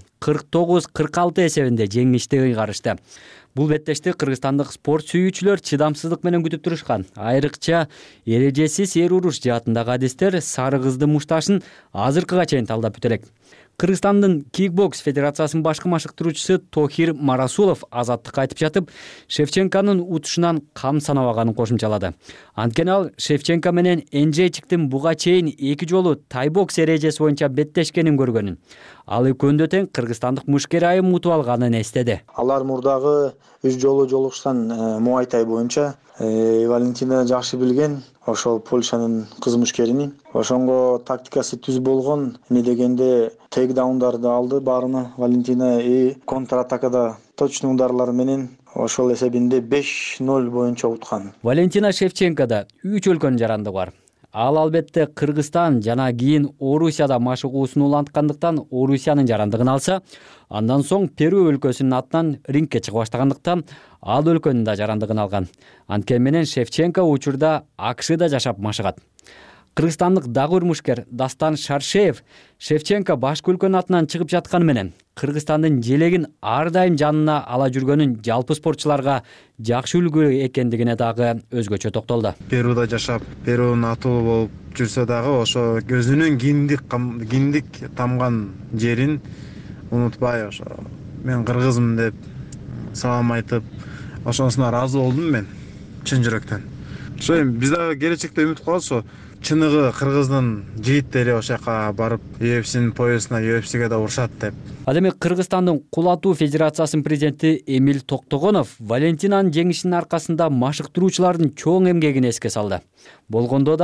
49-46 эсебинде жеңишти ыйгарышты. Бул беттешти кыргызстандык спорт сүйүүчүлөр чыдамсыздык менен күтүп турушкан. Айрыкча эрежесиз эр уруш жаатындагы адистер сары кыздын мушташын азыркыга чейин талдап бүтө элек. Кыргызстандын кикбокс федерациясынын башкы машыктыруучусу Тохир Марасулов Азаттыкка айтып жатып, Шевченконун утушунан кам санабаганын кошумчалады. Анткени ал Шевченко менен Энджейчиктин буга чейин 2 жолу тайбокс эрежеси боюнча беттешкенин көргөнүн. Ал экөөндө тең кыргызстандык мушкер айым утуп алганын эстеди. Алар мурдагы 3 жолу жолугушкан муайтай боюнча Валентина жакшы билген, ошол Польшанын кыз мушкерини. Ошонго тактикасы түз болгон, эмне дегенде тейкдаундарды алды баарына Валентина контратакада точный ударлар менен ошол эсебинде 5-0 боюнча уткан. Валентина Шевченкода 3 өлкөнүн жарандыгы бар. Ал албетте Кыргызстан жана кийин Орусияда машыгуусун уланткандыктан Орусиянын жарандыгын алса, андан соң Перу өлкөсүнүн атынан рингке чыга баштагандыктан ал өлкөнүн да жарандыгын алган. Анткени менен Шевченко учурда АКШда жашап машыгат. Кыргызстандык дагы бир мушкер Дастан Шаршеев Шевченко башкы өлкөнүн атынан чыгып жатканы менен Кыргызстандын желегин ар дайым жанына ала жүргөнүн жалпы спортчуларга жакшы үлгү экендигине дагы өзгөчө токтолду. Перуда жашап, Перунун атуулу болуп жүрсө дагы ошо өзүнүн киндик тамган жерин унутпай, ошо мен кыргызмын деп салам айтып, ошонусуна ыраазы болдум мен чын жүрөктөн. Ошо эми биз дагы келечекте үмүт кылабыз, ошо чыныгы кыргыздын жигиттери ошол жака барып UFC'нин поясына UFC'ге да урушат деп. Ал эми Кыргызстандын кул атуу федерациясынын президенти Эмиль Токтогонов Валентинанын жеңишинин аркасында машыктыруучулардын чоң эмгегин эске салды. Болгондо да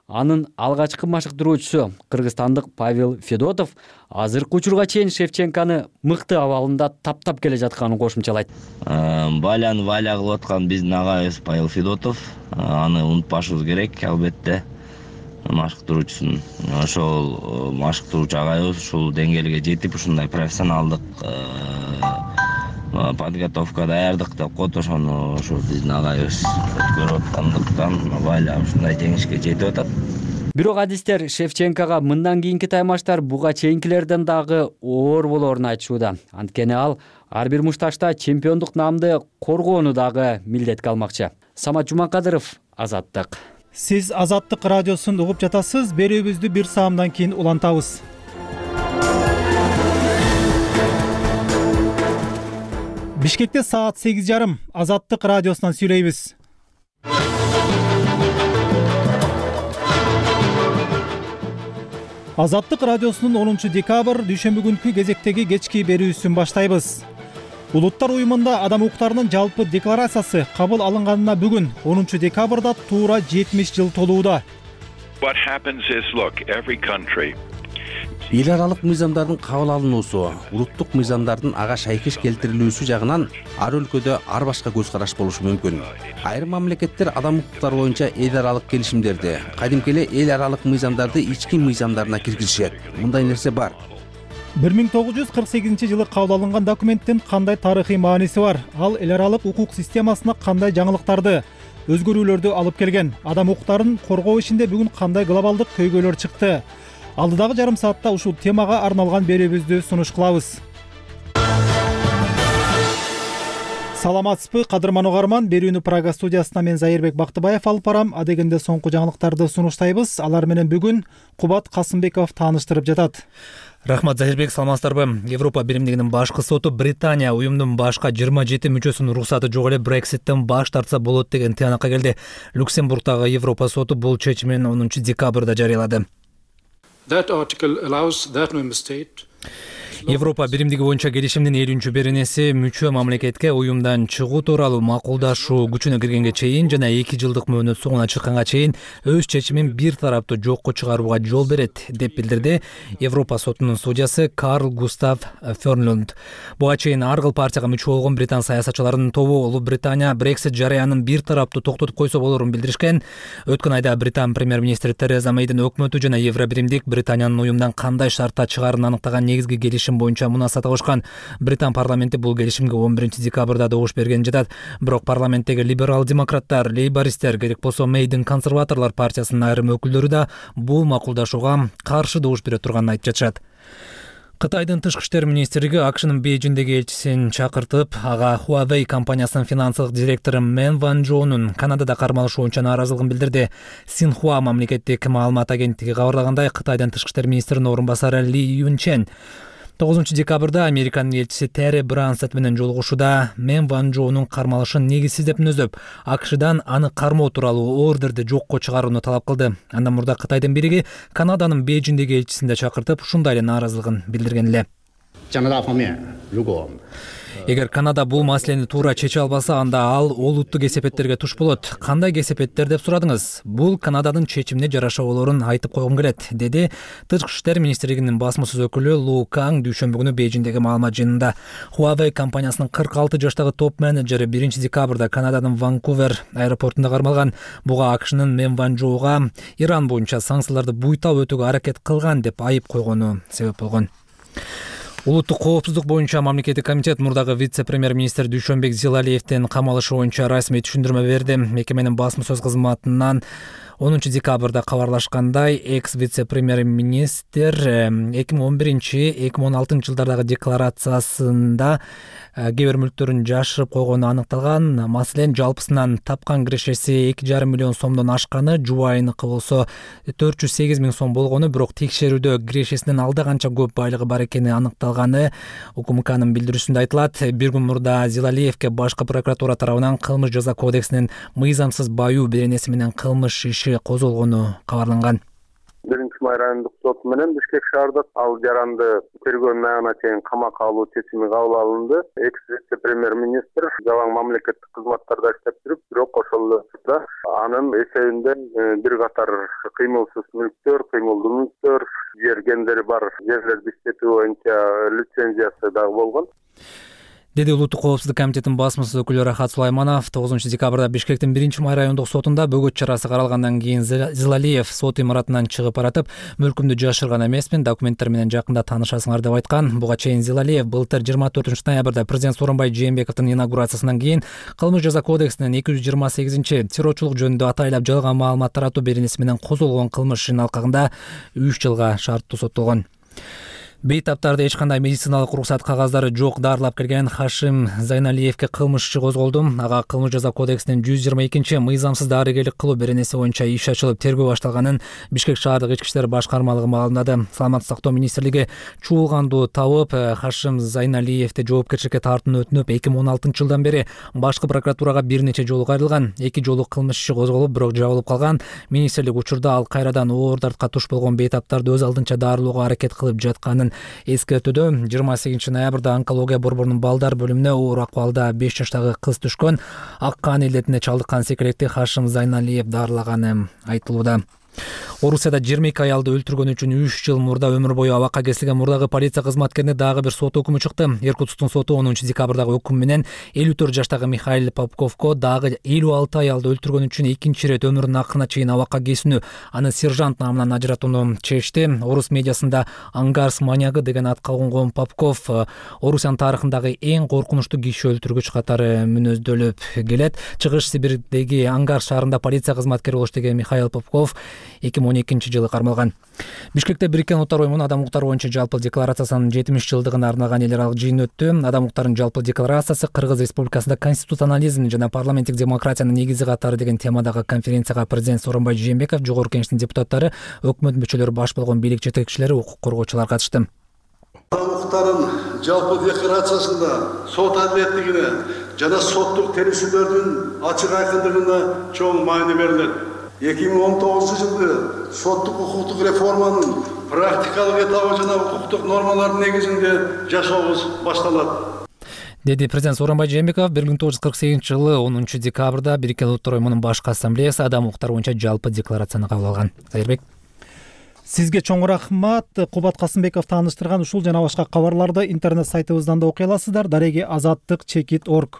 Анын алгачкы машыктыруучусу кыргызстандык Павел Федотов азыркы учурга чейин Шевченконы мыкты абалында таптап келе жатканын кошумчалайт. Баляны валя кылып аткан биздин агайыбыз Павел Федотов. Аны унутпашыбыз керек, албетте. Машыктыруучусун ошол машыктыруучу агайыбыз ушул деңгээлге жетип ушундай профессионалдык подготовка даярдык деп коет, ошону ошо биздин агайыбыз өткөрүп аткандыктан валя ушундай жеңишке жетип атат. Бирок адистер Шевченкога мындан кийинки таймаштар буга чейинкилерден дагы оор болоорун айтышууда. Анткени ал ар бир мушташта чемпиондук наамды коргоону дагы милдетке алмакчы. Самат Жумакадыров, Азаттык. Сиз Азаттык радиосун угуп жатасыз. Берүүбүздү бир саамдан кийин улантабыз. Бишкекте саат 8:30. Азаттык радиосунан сүйлөйбүз. Азаттык радиосунун 10 декабрь дүйшөмбү күнкү кезектеги кечки берүүсүн баштайбыз. Улуттар уюмунда адам укуктарынын жалпы декларациясы кабыл алынганына бүгүн 10 декабрда туура 70 жыл толууда. Эл аралык мыйзамдардын кабыл алынуусу, улуттук мыйзамдардын ага шайкеш келтирилүүсү жагынан ар өлкөдө ар башка көз караш болушу мүмкүн. Айрым мамлекеттер адам укуктары боюнча эл аралык келишимдерди, кадимки эле эл аралык мыйзамдарды ички мыйзамдарына киргизишет. Мындай нерсе бар. 1948-жылы кабыл алынган документтин кандай тарыхый мааниси бар? Ал эл аралык укук системасына кандай жаңылыктарды, өзгөрүүлөрдү алып келген? Адам укуктарын коргоо ишинде бүгүн кандай глобалдык көйгөйлөр чыкты? Алдыдагы жарым саатта ушул темага арналган берүүбүздү сунуш кылабыз. Саламатсызбы, кадырман угарман. Берүүнү Прага студиясына мен Зайырбек Бактыбаев алып барам. Адегенде соңку жаңылыктарды сунуштайбыз. Алар менен бүгүн Кубат Касымбеков тааныштырып жатат. Рахмат, Захирбек, саламатсыздарбы? Европа биримдигинин башкы соту Британия уюмдун башка 27 мүчөсүнүн уруксаты жок эле Брекситтен баш тартса болот деген тыянакка келди. Люксембургдагы Европа соту бул чечимин 10 декабрда жарыялады. Европа биримдиги боюнча келишимдин 50-беренеси мүчө мамлекетке уюмдан чыгуу тууралуу макулдашуу күчүнө киргенге чейин жана 2 жылдык мөөнөт соңуна чыкканга чейин өз чечимин бир тараптуу жокко чыгарууга жол берет деп билдирди Европа сотунун судьясы Карл Густав Фернлунд. Буга чейин ар кыл партияга мүчө болгон британ саясатчыларынын тобу Улуу Британия Брексит жарыянын бир тараптуу токтотуп койсо болорун билдиришкен. Өткөн айда Британ премьер-министри Тереза Мейдин өкмөтү жана Евробиримдик Британиянын уюмдан кандай шартта чыгаарын аныктаган негизги келишим боюнча мунаса кылышкан. Британ парламенти бул келишимге 11 декабрда добуш берген жатат. Бирок парламенттеги либерал-демократтар, лейбористтер, керек болсо Мейдин консерваторлор партиясынын айрым өкүлдөрү да бул макулдашууга каршы добуш бере турганын айтып жатышат. Кытайдын тышкы иштер министрлиги АКШнын Бейжиңдеги элчисин чакыртып, ага Huawei компаниясынын финансылык директору Мен Ван Джоунун Канадада кармалышы боюнча нааразылыгын билдирди. Синхуа мамлекеттик маалымат агенттиги кабарлагандай, Кытайдын тышкы иштер министринин орун басары Ли Юнчен 9 декабрда Американын элчиси Терри Брансет менен жолугушууда Мен Ван Джоунун кармалышын негизсиз деп мүнөздөп, АКШдан аны кармоо тууралуу ордерди жокко чыгарууну талап кылды. Андан мурда Кытайдын бириги Канаданын Бейжиңдеги элчисин да чакыртып, ушундай эле нааразылыгын билдирген эле. Эгер Канада бул маселени туура чече албаса, анда ал олуттук кесепеттерге туш болот. Кандай кесепеттер деп сурадыңыз? Бул Канададын чечимине жараша болоорун айтып койгум келет, деди тышкы иштер министрлигинин басмасөз өкүлү Лу Канг дүйшөмбү күнү Бейжиңдеги маалымат жыйынында. Huawei компаниясынын 46 жаштагы топ менеджери 1 декабрда Канададын Ванкувер аэропортунда кармалган. Буга АКШнын Мен Ван Джоуга Иран боюнча санкцияларды буйтап өтүүгө аракет кылган деп айып койгону себеп болгон. Улуттук коопсуздук боюнча мамлекеттик комитет мурдагы вице-премьер-министр Дүйшөнбек Зилалиевдин камалышы боюнча расмий түшүндүрмө берди. Мекеменин басмасөз кызматынан 10 декабрда кабарлашкандай, экс-вице-премьер-министр 2011-2016 жылдардагы декларациясында кээ бир мүлктөрүн жашырып койгону аныкталган. Маселен, жалпысынан тапкан кирешеси 2,5 миллион сомдон ашканы, жубайыныкы болсо 408 миң сом болгону, бирок текшерүүдө кирешесинен алда канча көп байлыгы бар экени аныкталганы УКМКнын билдирүүсүндө айтылат. Бир күн мурда Зилалиевке башкы прокуратура тарабынан кылмыш жаза кодексинин мыйзамсыз баюу беренеси менен кылмыш иши козголгону кабарланган. 1 May райондук соту менен Бишкек шаардык ал жаранды тергөөнүн аягына чейин камакка алуу чечими кабыл алынды. Экс вице премьер-министр жалаң мамлекеттик кызматтарда иштеп жүрүп, бирок ошол учурда анын эсебинде бир катар кыймылсыз мүлктөр, кыймылдуу мүлктөр, жер бар жерлерди иштетүү боюнча лицензиясы дагы болгон, деди улуттук коопсуздук комитетинин басмасөз өкүлү Рахат Сулайманов. 9 декабрда Бишкектин 1 Май райондук сотунда бөгөт чарасы каралгандан кийин Зилалиев сот имаратынан чыгып баратып, мүлкүмдү жашырган эмесмин, документтер менен жакында таанышасыңар деп айткан. Буга чейин Зилалиев былтыр 24 ноябрда президент Сооронбай Жээнбековдун инаугурациясынан кийин Кылмыш жаза кодексинин 228 террорчулук жөнүндө атайлап жалган маалымат таратуу беренеси менен козголгон кылмыш ишинин алкагында 3 жылга шарттуу соттолгон. Бейтаптарда эч кандай медициналык уруксат кагаздары жок дарылап келген Хашим Зайналиевке кылмыш иши козголду. Ага Кылмыш жаза кодексинин 122 мыйзамсыз дарыгерлик кылуу беренеси боюнча иш ачылып, тергөө башталганын Бишкек шаардык ички иштер башкармалыгы маалымдады. Саламаттык сактоо министрлиги чуулганду табып, Хашим Зайналиевди жоопкерчиликке тартууну өтүнүп, 2016 жылдан бери башкы прокуратурага бир нече жолу кайрылган. 2 жолу кылмыш иши козголуп, бирок жабылып калган. Министрлик учурда ал кайрадан оор дартка туш болгон бейтаптарды өз алдынча дарылоого аракет кылып жатканын эскертүүдө. 28 ноябрда онкология борборунун балдар бөлүмүнө оор акыбалда 5 жаштагы кыз түшкөн. Ак кан илетине чалдыккан секилекти Хашим Зайналиев дарылаганы айтылууда. Орусияда 22 аялды өлтүргөн үчүн 3 жыл мурда өмүр бою абакка кесилген мурдагы полиция кызматкерине дагы бир сот өкүмү чыкты. Иркутсктун соту 10 декабрдагы өкүм менен 54 жаштагы Михаил Попковко дагы 56 аялды өлтүргөн үчүн экинчи ирет өмүрүнүн акырына чейин абакка кесүүнү, аны сержант намынан ажыратууну чечти. Орус медиасында Ангарс маньягы деген атка конгон Попков Орусиянын тарыхындагы эң коркунучтуу киши өлтүргүч катары мүнөздөлүп келет. Чыгыш Сибирдеги Ангарс шаарында полиция кызматкери болуп иштеген Михаил Попков 2012 жылы кармалган. Бишкекте Бириккен Улуттар уюмунун адам укуктары боюнча жалпы декларациясынын 70 жылдыгына арналган эл аралык жыйын өттү. Адам укуктарынын жалпы декларациясы Кыргыз Республикасында конституционализм жана парламенттик демократиянын негизи катары деген темадагы конференцияга президент Сооронбай Жээнбеков, жогорку кеңештин депутаттары, өкмөт мүчөлөрү, баш болгон бийлик жетекчилери, укук коргоочулар катышты. Адам укуктарынын жалпы декларациясында сот адилеттигине жана соттук териштүүлөрдүн ачык айкындыгына чоң маани берилет. 2019 жылы соттук укуктук реформанын практикалык этабы жана укуктук нормалардын негизинде жашообуз башталат, деди президент Сооронбай Жээнбеков. 1948 жылы 10 декабрда Бириккен Улуттар уюмунун башкы ассамблеясы адам укуктары боюнча жалпы декларацияны кабыл алган. Сайырбек, сизге чоң рахмат. Кубат Касымбеков тааныштырган ушул жана башка кабарларды интернет сайтыбыздан да окуй аласыздар. Дареги azаттык.org.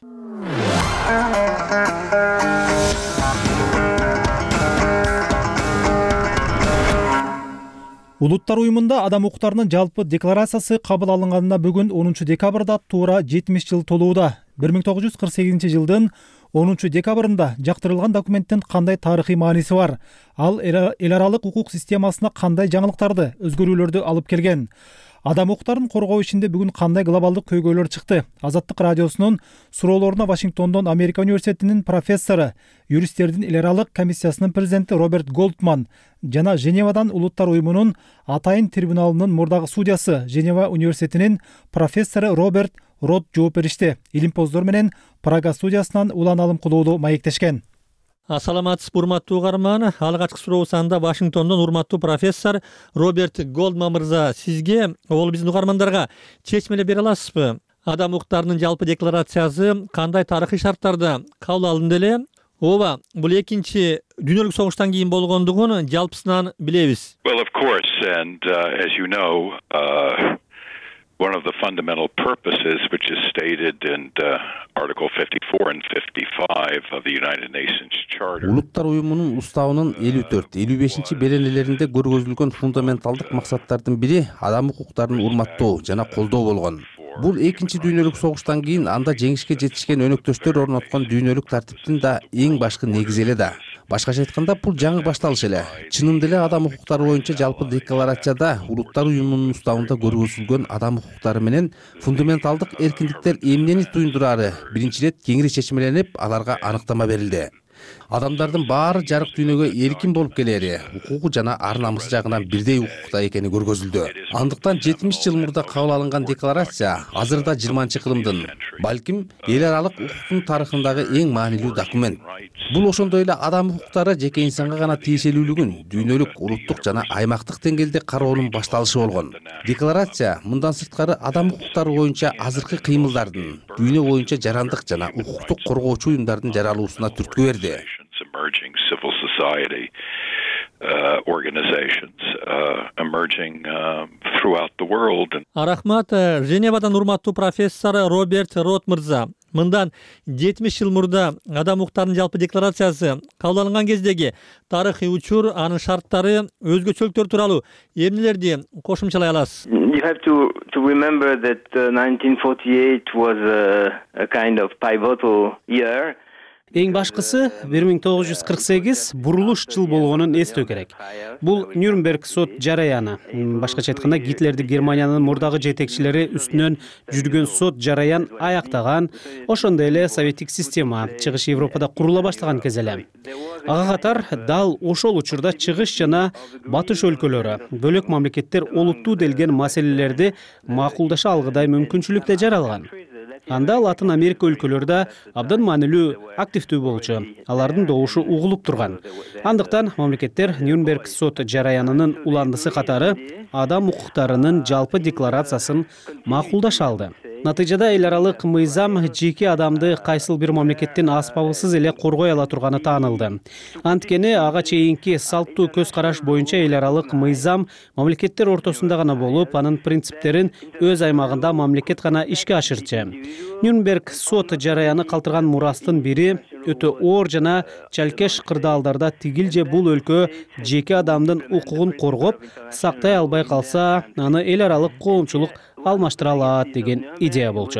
Улуттар уюмунда адам укуктарынын жалпы декларациясы кабыл алынганына бүгүн 10 декабрда туура 70 жыл толууда. 1948 жылдын 10 декабрында жактырылган документтин кандай тарыхый мааниси бар? Ал эл аралык укук системасына кандай жаңылыктарды, өзгөрүүлөрдү алып келген? Адам укуктарын коргоо ишинде бүгүн кандай глобалдык көйгөйлөр чыкты? Азаттык радиосунун суроолоруна Вашингтондон Америка университетинин профессору, юристтердин эл аралык комиссиясынын президенти Роберт Голдман жана Женевадан Улуттар уюмунун атайын трибуналынын мурдагы судьясы, Женева университетинин профессору Роберт Рот жооп беришти. Илимпоздор менен Прага студиясынан улан алым кылууну маектешкен. Ассаламатсызбы, урматтуу угарман. Алгачкы суроо санда Вашингтондон урматтуу профессор Роберт Голдман мырза, сизге ол биздин угармандарга чечмелеп бере аласызбы? Адам укуктарынын жалпы декларациясы кандай тарыхый шарттарда кабыл алынды эле? Ооба, бул экинчи дүйнөлүк согуштан кийин болгондугун жалпысынан билебиз. Well, of course, and as you know, one of the fundamental purposes which is stated in Article 54 and 55 of the United Nations Charter. Улуттар уюмунун уставынын 54-55 беренелеринде көргөзүлгөн фундаменталдык максаттардын бири адам укуктарын урматтоо жана колдоо болгон. Бул экинчи дүйнөлүк согуштан кийин анда жеңишке жетишкен өнөктөштөр орноткон дүйнөлүк тартиптин да эң башкы негизи эле да. Башкача айтканда, бул жаңы башталыш эле. Чынында эле адам укуктары боюнча жалпы декларацияда Улуттар уюмунун уставында көргөзүлгөн адам укуктары менен фундаменталдык эркиндиктер эмнени туюндурары биринчи ирет кеңири чечмеленип, аларга аныктама берилди. Адамдардын баары жарык дүйнөгө эркин болуп келери, укугу жана ар намысы жагынан бирдей укукта экени көргөзүлдү. Андыктан 70 жыл мурда кабыл алынган декларация азырда 20-кылымдын, балким эл аралык укуктун тарыхындагы эң маанилүү документ. Бул ошондой эле адам укуктары жеке инсанга гана тиешелүүлүгүн дүйнөлүк, улуттук жана аймактык деңгээлде кароонун башталышы болгон. Декларация мындан сырткары адам укуктары боюнча азыркы кыймылдардын, дүйнө боюнча жарандык жана укуктук коргоочу уюмдардын жаралуусуна түрткү берди. Emerging civil society organizations emerging throughout the world. Рахмат, Женевадан урматтуу профессор Роберт Рот мырза. Мындан 70 жыл мурда адам укуктарынын жалпы декларациясы кабыл алынган кездеги тарыхый учур, анын шарттары, өзгөчөлүктөр тууралуу эмнелерди кошумчалай аласыз? You have to remember that 1948 was a kind of pivotal year. Эң башкысы 1948 бурулуш жыл болгонун эстөө керек. Бул Нюрнберг сот жараяны. Башкача айтканда Гитлерди Германиянын мурдагы жетекчилери үстүнөн жүргөн сот жараян аяктаган, ошондой эле советтик система Чыгыш Европада курула баштаган кез эле. Ага катар дал ошол учурда Чыгыш жана Батыш өлкөлөрү, бөлөк мамлекеттер олуттуу делген маселелерди макулдаша алгыдай мүмкүнчүлүк да жаралган. Анда Латын Америка өлкөлөрү да абдан маанилүү активдүү болчу. Алардын добушу угулуп турган. Андыктан мамлекеттер Нюрнберг сот жараянынын уландысы катары адам укуктарынын жалпы декларациясын макулдаша алды. Натыйжада эл аралык мыйзам жеке адамды кайсыл бир мамлекеттин аспабысыз эле коргой ала турганы таанылды. Анткени ага чейинки салттуу көз караш боюнча эл аралык мыйзам мамлекеттер ортосунда гана болуп, анын принциптерин өз аймагында мамлекет гана ишке ашырчу. Нюрнберг сот жараяны калтырган мурастын бири өтө оор жана чалкеш кырдаалдарда тигилже бул өлкө жеке адамдын укугун коргоп, сактай албай калса, аны эл аралык коомчулук алмаштыра алат деген идея болчу.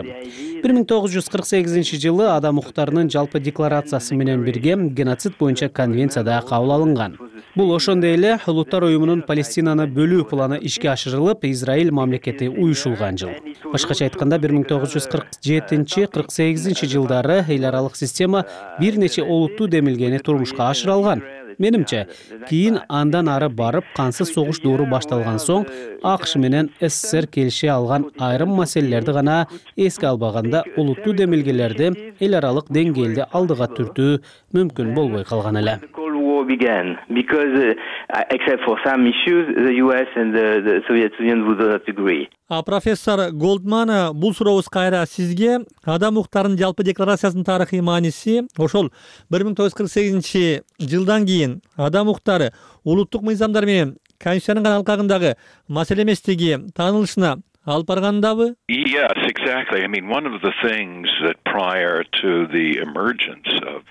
1948 жылы адам укуктарынын жалпы декларациясы менен бирге геноцид боюнча конвенцияда кабыл алынган. Бул ошондой эле Улуттар уюмунун Палестинаны бөлүү планы ишке ашырылып, Израиль мамлекети уюшулган жыл. Башкача айтканда 1947-48 жылдары эл аралык система бир нече олуттуу демилгени турмушка ашырылган. Менимче, кийин андан ары барып, кансыз согуш доору башталган соң, АКШ менен СССР келише алган айрым маселелерди гана эске албаганда, олуттуу демилгелерди эл аралык деңгээлде алдыга түртүү мүмкүн болбой калган эле. Began because except for some issues the US and the Soviet Union would not agree. Профессор Голдман, бул сурообуз кайра сизге. Адам укуктарынын жалпы декларациясынын тарыхый мааниси ошол 1948 жылдан кийин адам укуктары улуттук мыйзамдар менен конституциянын алкагындагы маселе эместиги таанылышына алып баргандабы? Yes, exactly. I mean, one of the things that prior to the emergence of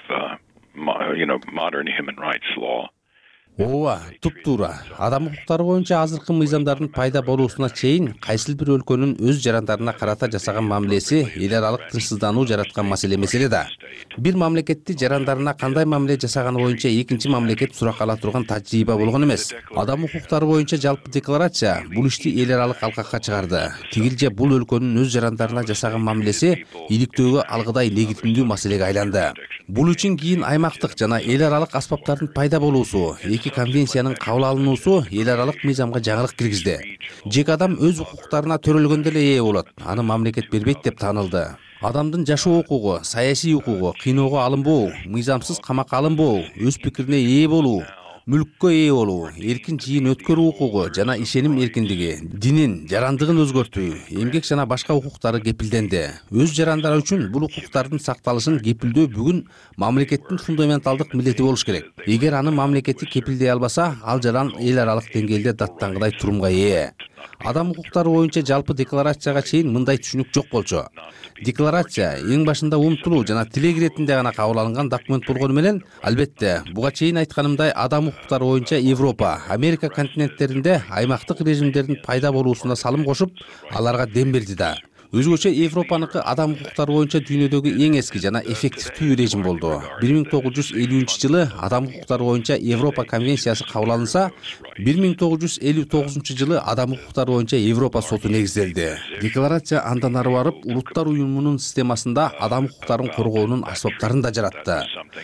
modern human rights law. Ооба, туптуура. Адам укуктары боюнча азыркы мыйзамдардын пайда болуусуна чейин кайсыл бир өлкөнүн өз жарандарына карата жасаган мамилеси эл аралык тынчсыздануу жараткан маселе да. Бир мамлекетти жарандарына кандай мамиле жасаганы боюнча экинчи мамлекет сурак ала турган тажрыйба болгон эмес. Адам укуктары боюнча жалпы декларация бул ишти эл аралык алкакка чыгарды. Тигилже бул өлкөнүн өз жарандарына жасаган мамилеси иликтөөгө алгыдай легитимдүү маселеге айланды. Бул үчүн кийин аймактык жана эл аралык аспаптардын пайда болуусу, конвенциянын кабыл алынуусу эл аралык мыйзамга жаңылык киргизди. Жеке адам өз укуктарына төрөлгөндө эле ээ болот. Аны мамлекет бербейт деп таанылды. Адамдын жашоо укугу, саясий укугу, кыйноого алынбоо, мыйзамсыз камакка алынбоо, өз пикирине ээ болуу, мүлккө ээ болуу, эркин жыйын өткөрүү укугу жана ишеним эркиндиги, динин, жарандыгын өзгөртүү, эмгек жана башка укуктары кепилденди. Өз жарандары үчүн бул укуктардын сакталышын кепилдөө бүгүн мамлекеттин фундаменталдык милдети болуш керек. Эгер аны мамлекети кепилдей албаса, ал жаран эл аралык деңгээлде даттангыдай турумга ээ. Адам укуктары боюнча жалпы декларацияга чейин мындай түшүнүк жок болчу. Декларация эң башында умтулуу жана тилек иретинде гана кабыл алынган документ болгону менен, албетте, буга чейин айтканымдай адам укуктары боюнча Европа, Америка континенттеринде аймактык режимдердин пайда болуусуна салым кошуп, аларга дем берди да. Өзгөчө Европаныкы адам укуктары боюнча дүйнөдөгү эң эски жана эффективдүү режим болду. 1950-жылы адам укуктары боюнча Европа конвенциясы кабыл алынса, 1959 жылы адам укуктары боюнча Европа соту негизделди. Декларация андан ары барып Улуттар уюмунун системасында адам укуктарын коргоонун асбаптарын да жаратты.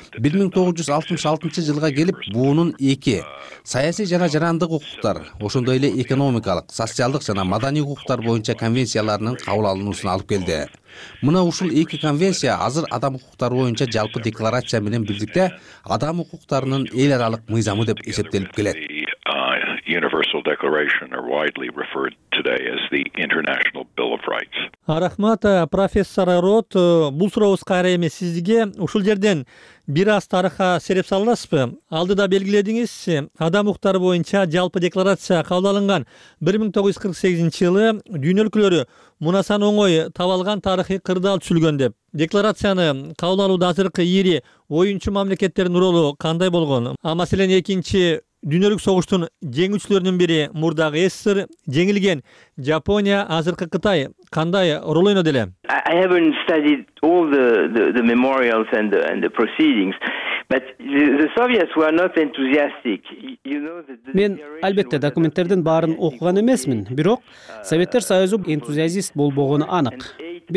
1966 жылга келип буунун эки саясий жана жарандык укуктар, ошондой эле экономикалык, социалдык жана маданий укуктар боюнча конвенцияларынын кабыл алынуусуна алып келди. Мына ушул эки конвенция азыр адам укуктары боюнча жалпы декларация менен бирдикте адам укуктарынын эл аралык мыйзамы деп эсептелип келет. Universal Declaration are widely referred today as the International Bill of Rights. Рахмат, профессор Рот. Бул сурообуз кайра эми сизге. Ушул жерден бир аз тарыхка сереп сала аласызбы? Алдыда белгиледиңиз, адам укуктары боюнча жалпы декларация кабыл алынган 1948-жылы дүйнө өлкөлөрү мунасан оңой таба алган тарыхый кырдаал түзүлгөн деп. Декларацияны кабыл алууда азыркы ири оюнчу мамлекеттердин ролу кандай болгон? Маселен, экинчи дүйнөлүк согуштун жеңүүчүлөрүнүн бири мурдагы СССР, жеңилген Жапония, азыркы Кытай кандай рол ойноду эле? I haven't studied all the memorials and the proceedings, but the Soviets were not enthusiastic. Мен албетте документтердин баарын окуган эмесмин, бирок Советтер Союзу энтузиазист болбогону анык.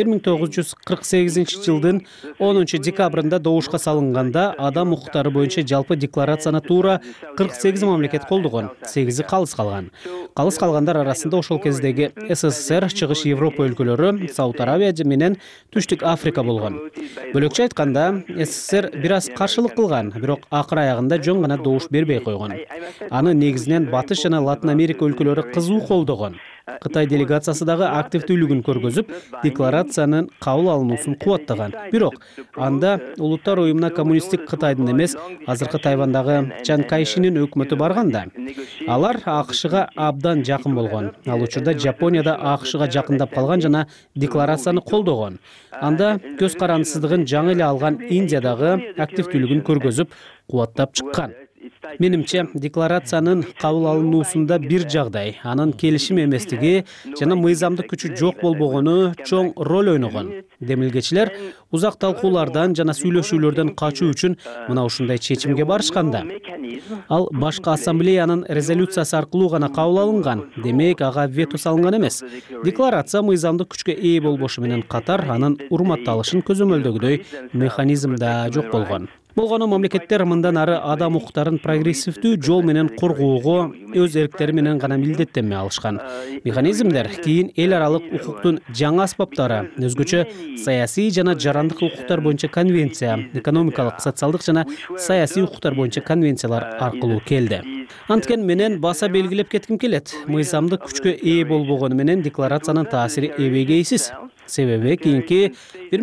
1948 жылдын 10 декабрында добушка салынганда адам укуктары боюнча жалпы декларацияны туура 48 мамлекет колдогон, 8 калыс калган. Калыс калгандар арасында ошол кездеги СССР, Чыгыш Европа өлкөлөрү, Сауд Арабия менен Түштүк Африка болгон. Бөлөкчө айтканда, СССР бир аз каршылык кылган, бирок акыр аягында жөн гана добуш бербей койгон. Аны негизинен Батыш жана Латын Америка өлкөлөрү кызуу колдогон. Кытай делегациясы дагы активдүүлүгүн көргөзүп, декларациянын кабыл алынуусун кубаттаган. Бирок анда Улуттар уюмуна коммунисттик Кытайдын эмес, азыркы Тайвандагы Чан Кайшинин өкмөтү барганда, алар АКШга абдан жакын болгон. Ал учурда Жапонияда АКШга жакындап калган жана декларацияны колдогон. Анда көз карандысыздыгын жаңы эле алган Индиядагы активдүүлүгүн көргөзүп, кубаттап чыккан. Менимче, декларациянын кабыл алынуусунда бир жагдай, анын келишим эместиги жана мыйзамдык күчү жок болбогону чоң роль ойногон. Демилгечилер узак талкуулардан жана сүйлөшүүлөрдөн качуу үчүн мына ушундай чечимге барышканда, ал башкы ассамблеянын резолюциясы аркылуу гана кабыл алынган, демек ага вето салынган эмес. Декларация мыйзамдык күчкө ээ болбошу менен катар анын урматталышын көзөмөлдөгүдөй механизм да жок болгон. Болгону мамлекеттер мындан ары адам укуктарын прогрессивдүү жол менен коргоого өз эрктери менен гана милдеттенме алышкан. Механизмдер кийин эл аралык укуктун жаңы аспаптары, өзгөчө саясий жана жарандык укуктар боюнча конвенция, экономикалык, социалдык жана саясий укуктар боюнча конвенциялар аркылуу келди. Анткен менен баса белгилеп кетким келет. Мыйзамдык күчкө ээ болбогону менен декларациянын таасири эбегейсиз. Себеби кийинки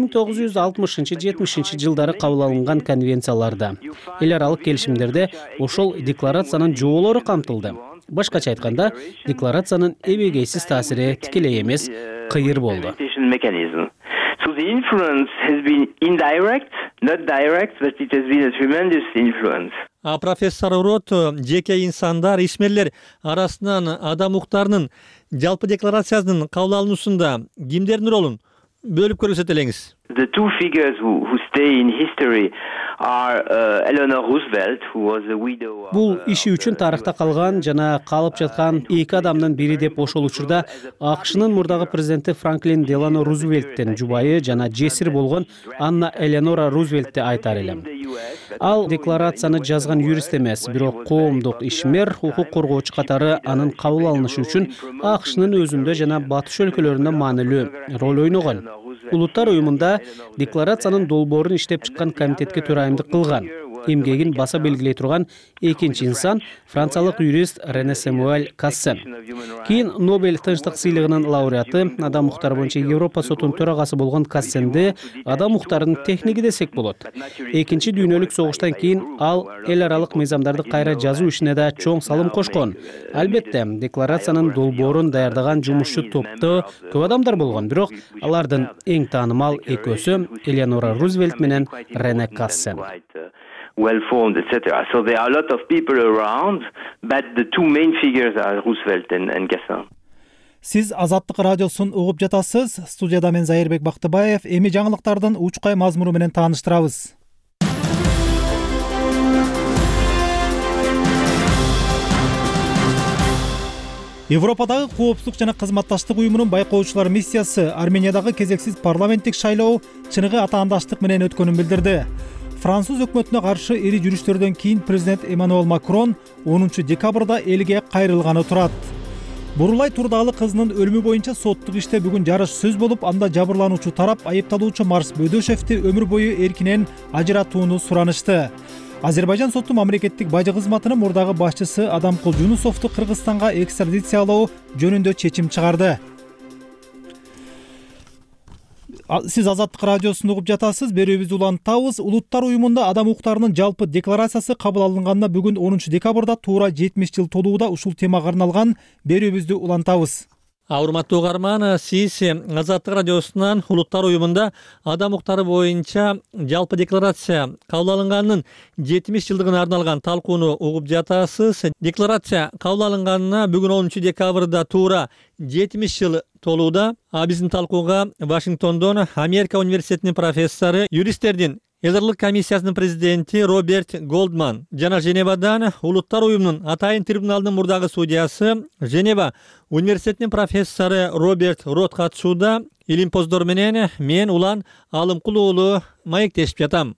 1960-70 жылдары кабыл алынган конвенцияларда, эл аралык келишимдерде ошол декларациянын жоболору камтылды. Башкача айтканда, декларациянын эбегейсиз таасири тикелей эмес, кыйыр болду. So the influence has been indirect, not direct, but it has been a tremendous influence. Профессор Рот, жеке инсандар, ишмерлер арасынан адам укуктарынын жалпы декларациясынын кабыл алынуусунда кимдердин ролун бөлүп көрсөтө элеңиз? The two figures who stay in history are Eleanor Roosevelt, who was a widow. Бул иши үчүн тарыхта калган жана калып жаткан эки адамдын бири деп ошол учурда АКШнын мурдагы президенти Франклин Делано Рузвельттин жубайы жана жесир болгон Анна Элеонора Рузвельтти айтар элем. Ал декларацияны жазган юрист эмес, бирок коомдук ишмер, укук коргоочу катары анын кабыл алынышы үчүн АКШнын өзүндө жана батыш өлкөлөрүндө маанилүү роль ойногон. Улуттар уюмунда декларациянын долбоорун иштеп чыккан комитетке төрайымдык кылган. Эмгегин баса белгилей турган экинчи инсан франциялык юрист Рене Сэмюэль Кассен. Кийин Нобель тынчтык сыйлыгынын лауреаты, адам укуктары боюнча Европа сотунун төрагасы болгон Кассенди адам укуктарынын техниги десек болот. Экинчи дүйнөлүк согуштан кийин ал эл аралык мыйзамдарды кайра жазуу ишине да чоң салым кошкон. Албетте, декларациянын долбоорун даярдаган жумушчу топто көп адамдар болгон, бирок алардын эң таанымал экөөсү Элеонора Рузвельт менен Рене Кассен. Well formed, etc. So there are a lot of people around, but the two main figures are Roosevelt and Kassin. Сиз Азаттык радиосун угуп жатасыз. Студияда мен Зайырбек Бактыбаев. Эми жаңылыктардын учкай мазмуну менен тааныштырабыз. Европадагы коопсуздук жана кызматташтык уюмунун байкоочулар миссиясы Армениядагы кезексиз парламенттик шайлоо чыныгы атаандаштык менен өткөнүн билдирди. Француз өкмөтүнө каршы ири жүрүштөрдөн кийин президент Эммануэль Макрон 10 декабрда элге кайрылганы турат. Бурулай Турдалы кызынын өлүмү боюнча соттук иште бүгүн жарыш сөз болуп, анда жабырлануучу тарап айыпталуучу Марс Бөдөшевди өмүр бою эркинен ажыратууну суранышты. Азербайжан соту мамлекеттик бажы кызматынын мурдагы башчысы Адамкул Жунусовду Кыргызстанга экстрадициялоо жөнүндө чечим чыгарды. Сиз Азаттык радиосун угуп жатасыз. Берүүбүздү улантабыз. Улуттар уюмунда адам укуктарынын жалпы декларациясы кабыл алынганына бүгүн 10 декабрда туура 70 жыл толууда. Ушул темага арналган берүүбүздү улантабыз. Урматтуу угарман, сиз Азаттык радиосунан улуттар уюмунда адам укуктары боюнча жалпы декларация кабыл алынганынын 70 жылдыгына арналган талкууну угуп жатасыз. Декларация кабыл алынганына бүгүн 10 декабрда туура 70 жыл толууда. Биздин талкууга Вашингтондон Америка университетинин профессору, юристтердин Элдерлик комиссиясынын президенти Роберт Голдман жана Женевадан улуттар уюмунун атайын трибуналынын мурдагы судьясы, Женева университетинин профессору Роберт Рот катышууда. Илимпоздор менен мен Улан Алымкул уулу маектешип жатам.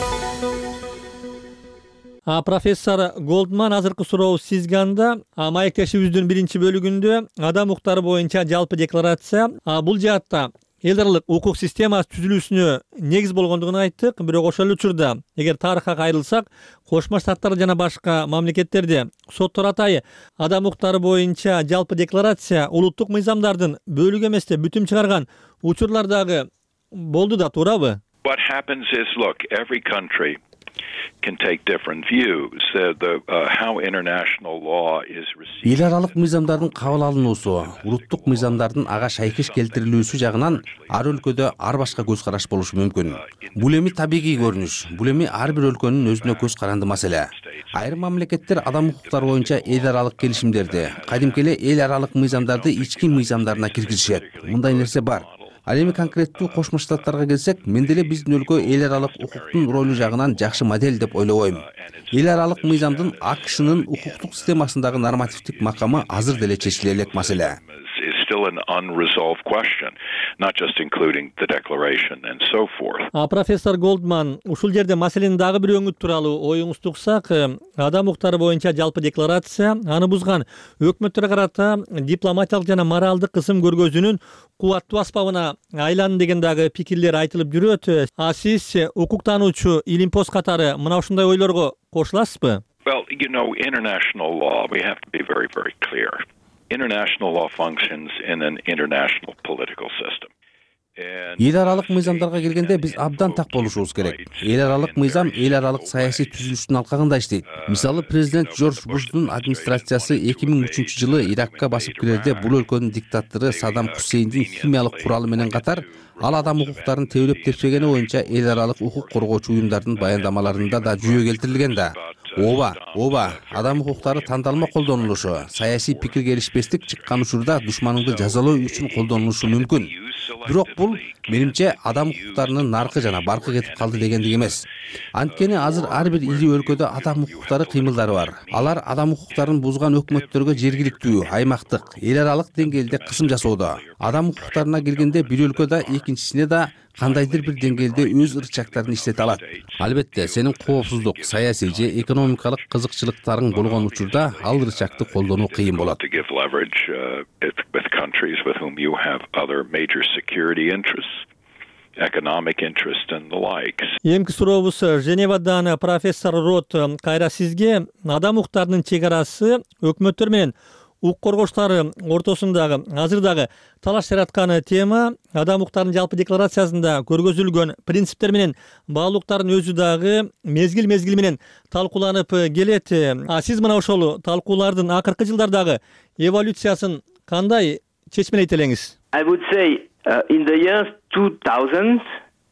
Профессор Голдман, азыркы суроо сизге анда. Маектешибиздин биринчи бөлүгүндө адам укуктары боюнча жалпы декларация бул жаатта элдерлик укук системасы түзүлүүсүнө негиз болгондугун айттык. Бирок ошол учурда эгер тарыхка кайрылсак, Кошмо Штаттар жана башка мамлекеттерде соттор атайы адам укуктары боюнча жалпы декларация улуттук мыйзамдардын бөлүгү эмес деп бүтүм чыгарган учурлар дагы болду да, туурабы? What happens is, look, every country can take different views. How international law is received. Эл аралык мыйзамдардын кабыл алынуусу, улуттук мыйзамдардын ага шайкеш келтирилүүсү жагынан ар өлкөдө ар башка көз караш болушу мүмкүн. Бул эми табигый көрүнүш, бул эми ар бир өлкөнүн өзүнө көз каранды маселе. Айрым мамлекеттер адам укуктары боюнча эл аралык келишимдерди, кадимки эле эл аралык мыйзамдарды ички мыйзамдарына киргизишет. Мындай нерсе бар. Ал эми конкреттүү Кошмо Штаттарга келсек, мен деле биздин өлкө эл аралык укуктун ролу жагынан жакшы модель деп ойлобойм. Эл аралык мыйзамдын АКШнын укуктук системасындагы нормативдик макамы азыр деле чечиле элек маселе. Still an unresolved question, not just including the declaration and so forth. Профессор Голдман, ушул жерде маселенин дагы бир өңүт тууралуу оюңузду уксак, адам укуктары боюнча жалпы декларация аны бузган өкмөттөргө карата дипломатиялык жана моралдык кысым көргөзүүнүн кубаттуу аспабына айланды деген дагы пикирлер айтылып жүрөт. Сиз укуктануучу Илимпоз катары мына ушундай ойлорго кошуласызбы? Well, international law, we have to be very, very clear. International law functions in an international political system. Эл аралык мыйзамдарга келгенде биз абдан так болушубуз керек. Эл аралык мыйзам эл аралык саясий түзүлүштүн алкагында иштейт. Мисалы, президент Жорж Буштун администрациясы 2003-жылы Иракка басып кирерде бул өлкөнүн диктатору Саддам Хусейндин химиялык куралы менен катар ал адам укуктарын тейлеп тепсегени боюнча эл аралык укук коргоочу уюмдардын баяндамаларында да жүйө келтирилген да. Ооба, адам укуктары тандалма колдонулушу, саясий пикир келишпестик чыккан учурда душманыңды жазалоо үчүн колдонулушу мүмкүн. Бирок бул менимче адам укуктарынын наркы жана баркы кетип калды дегендик эмес. Анткени азыр ар бир ири өлкөдө адам укуктары кыймылдары бар. Алар адам укуктарын бузган өкмөттөргө жергиликтүү, аймактык, эл аралык деңгээлде кысым жасоодо. Адам укуктарына келгенде бир өлкөдө экинчисине да кандайдыр бир деңгээлде өз ырчактарын иштете алат. Албетте, сенин коопсуздук, саясий же экономикалык кызыкчылыктарың болгон учурда ал ырчакты колдонуу кыйын болот. Economic interest and the likes. Эмки сурообуз Женевадан профессор Рот кайра сизге. Адам укуктарынын чек арасы өкмөттөр менен укук коргоочулар ортосундагы азырдагы талаш жараткан тема. Адам укуктарынын жалпы декларациясында көргөзүлгөн принциптер менен баалуулуктардын өзү дагы мезгил менен талкууланып келет. Сиз мына ошол талкуулардын акыркы жылдардагы эволюциясын кандай чечмелейт элеңиз? I would say in the years 2000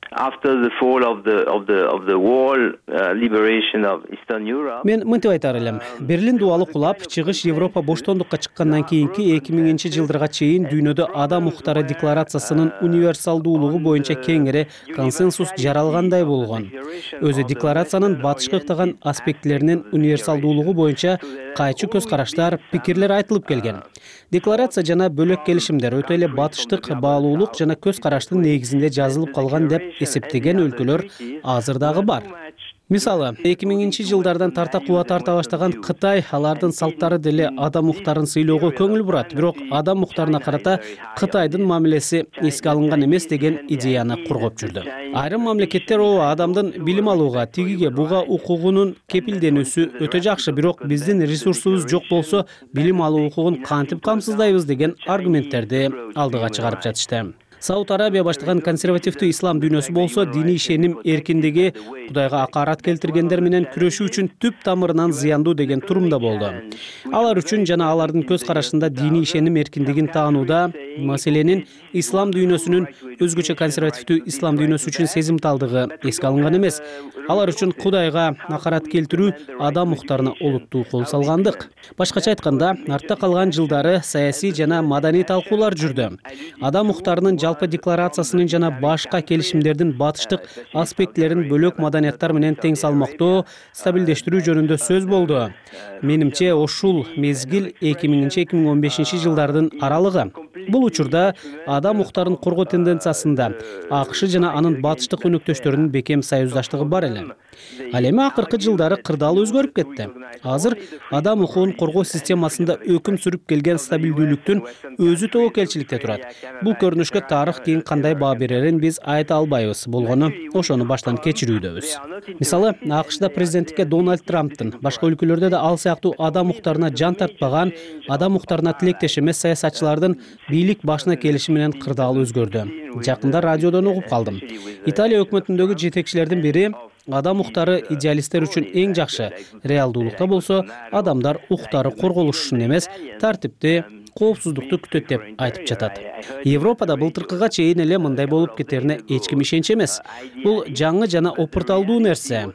after the fall of the wall, liberation of Eastern Europe. Мен мынтип айтар элем. Берлин дубалы кулап, чыгыш Европа боштондукка чыккандан кийинки 2000-жылдарга чейин дүйнөдө адам укуктары декларациясынын универсалдуулугу боюнча кеңири консенсус жаралгандай болгон. Өзү декларациянын батышкы ыктаган аспектилеринин универсалдуулугу боюнча кайчы көз караштар, пикирлер айтылып келген. Декларация жана бөлөк келишимдер өтө эле батыштык баалуулук жана көз караштын негизинде жазылып калган деп эсептеген өлкөлөр азыр дагы бар. Мисалы, 2000-жылдардан тарта кубат арта баштаган Кытай алардын салттары деле адам укуктарын сыйлоого көңүл бурат, бирок адам укуктарына карата Кытайдын мамилеси эске алынган эмес деген идеяны кургоп жүрдү. Айрым мамлекеттер адамдын билим алууга, тигиге буга укугунун кепилденүүсү өтө жакшы, бирок биздин ресурсубуз жок болсо, билим алуу укугун кантип камсыздайбыз деген аргументтерди алдыга чыгарып жатышты. Сауд Арабия баштаган консервативдүү ислам дүйнөсү болсо, диний ишеним эркиндиги Кудайга акарат келтиргендер менен күрөшүү үчүн түп тамырынан зыяндуу деген турумда болду. Алар үчүн жана алардын көз карашында диний ишеним эркиндигин таанууда маселенин ислам дүйнөсүнүн өзгөчө консервативдүү ислам дүйнөсү үчүн сезимталдыгы эске алынган эмес. Алар үчүн Кудайга акарат келтирүү адам укуктарына олуттуу кол салгандык. Башкача айтканда, артта калган жылдары саясий жана маданий талкуулар жүрдү. Адам укуктарынын жалпы декларациясынын жана башка келишимдердин батыштык аспектилерин бөлөк маданияттар менен тең салмактоо, стабилдештирүү жөнүндө сөз болду. Менимче, ушул мезгил 2000-2015 жылдардын аралыгы. Бул учурда адам укуктарын коргоо тенденциясында АКШ жана анын батыштык өнөктөштөрүнүн бекем союздаштыгы бар эле. Ал эми акыркы жылдары кырдаал өзгөрүп кетти. Азыр адам укугун коргоо системасында өкүм сүрүп келген стабилдүүлүктүн өзү тобокелчиликте турат. Бул көрүнүшкө тарых кийин кандай баа берерин биз айта албайбыз, болгону ошону баштан кечирүүдөбүз. Мисалы, АКШда президенттикке Дональд Трамптын, башка өлкөлөрдө да ал сыяктуу адам укуктарына жан тартпаган, адам укуктарына тилектеш эмес саясатчылардын бийлик башына келиши менен кырдаал өзгөрдү. Жакында радиодон угуп калдым. Италия өкмөтүндөгү жетекчилердин бири адам укуктары идеалисттер үчүн эң жакшы, реалдуулукта болсо адамдар укуктары корголушун эмес, тартипти, коопсуздукту күтөт деп айтып жатат. Европада былтыркыга чейин эле мындай болуп кетерине эч ким ишенчү эмес. Бул жаңы жана опурталдуу нерсе.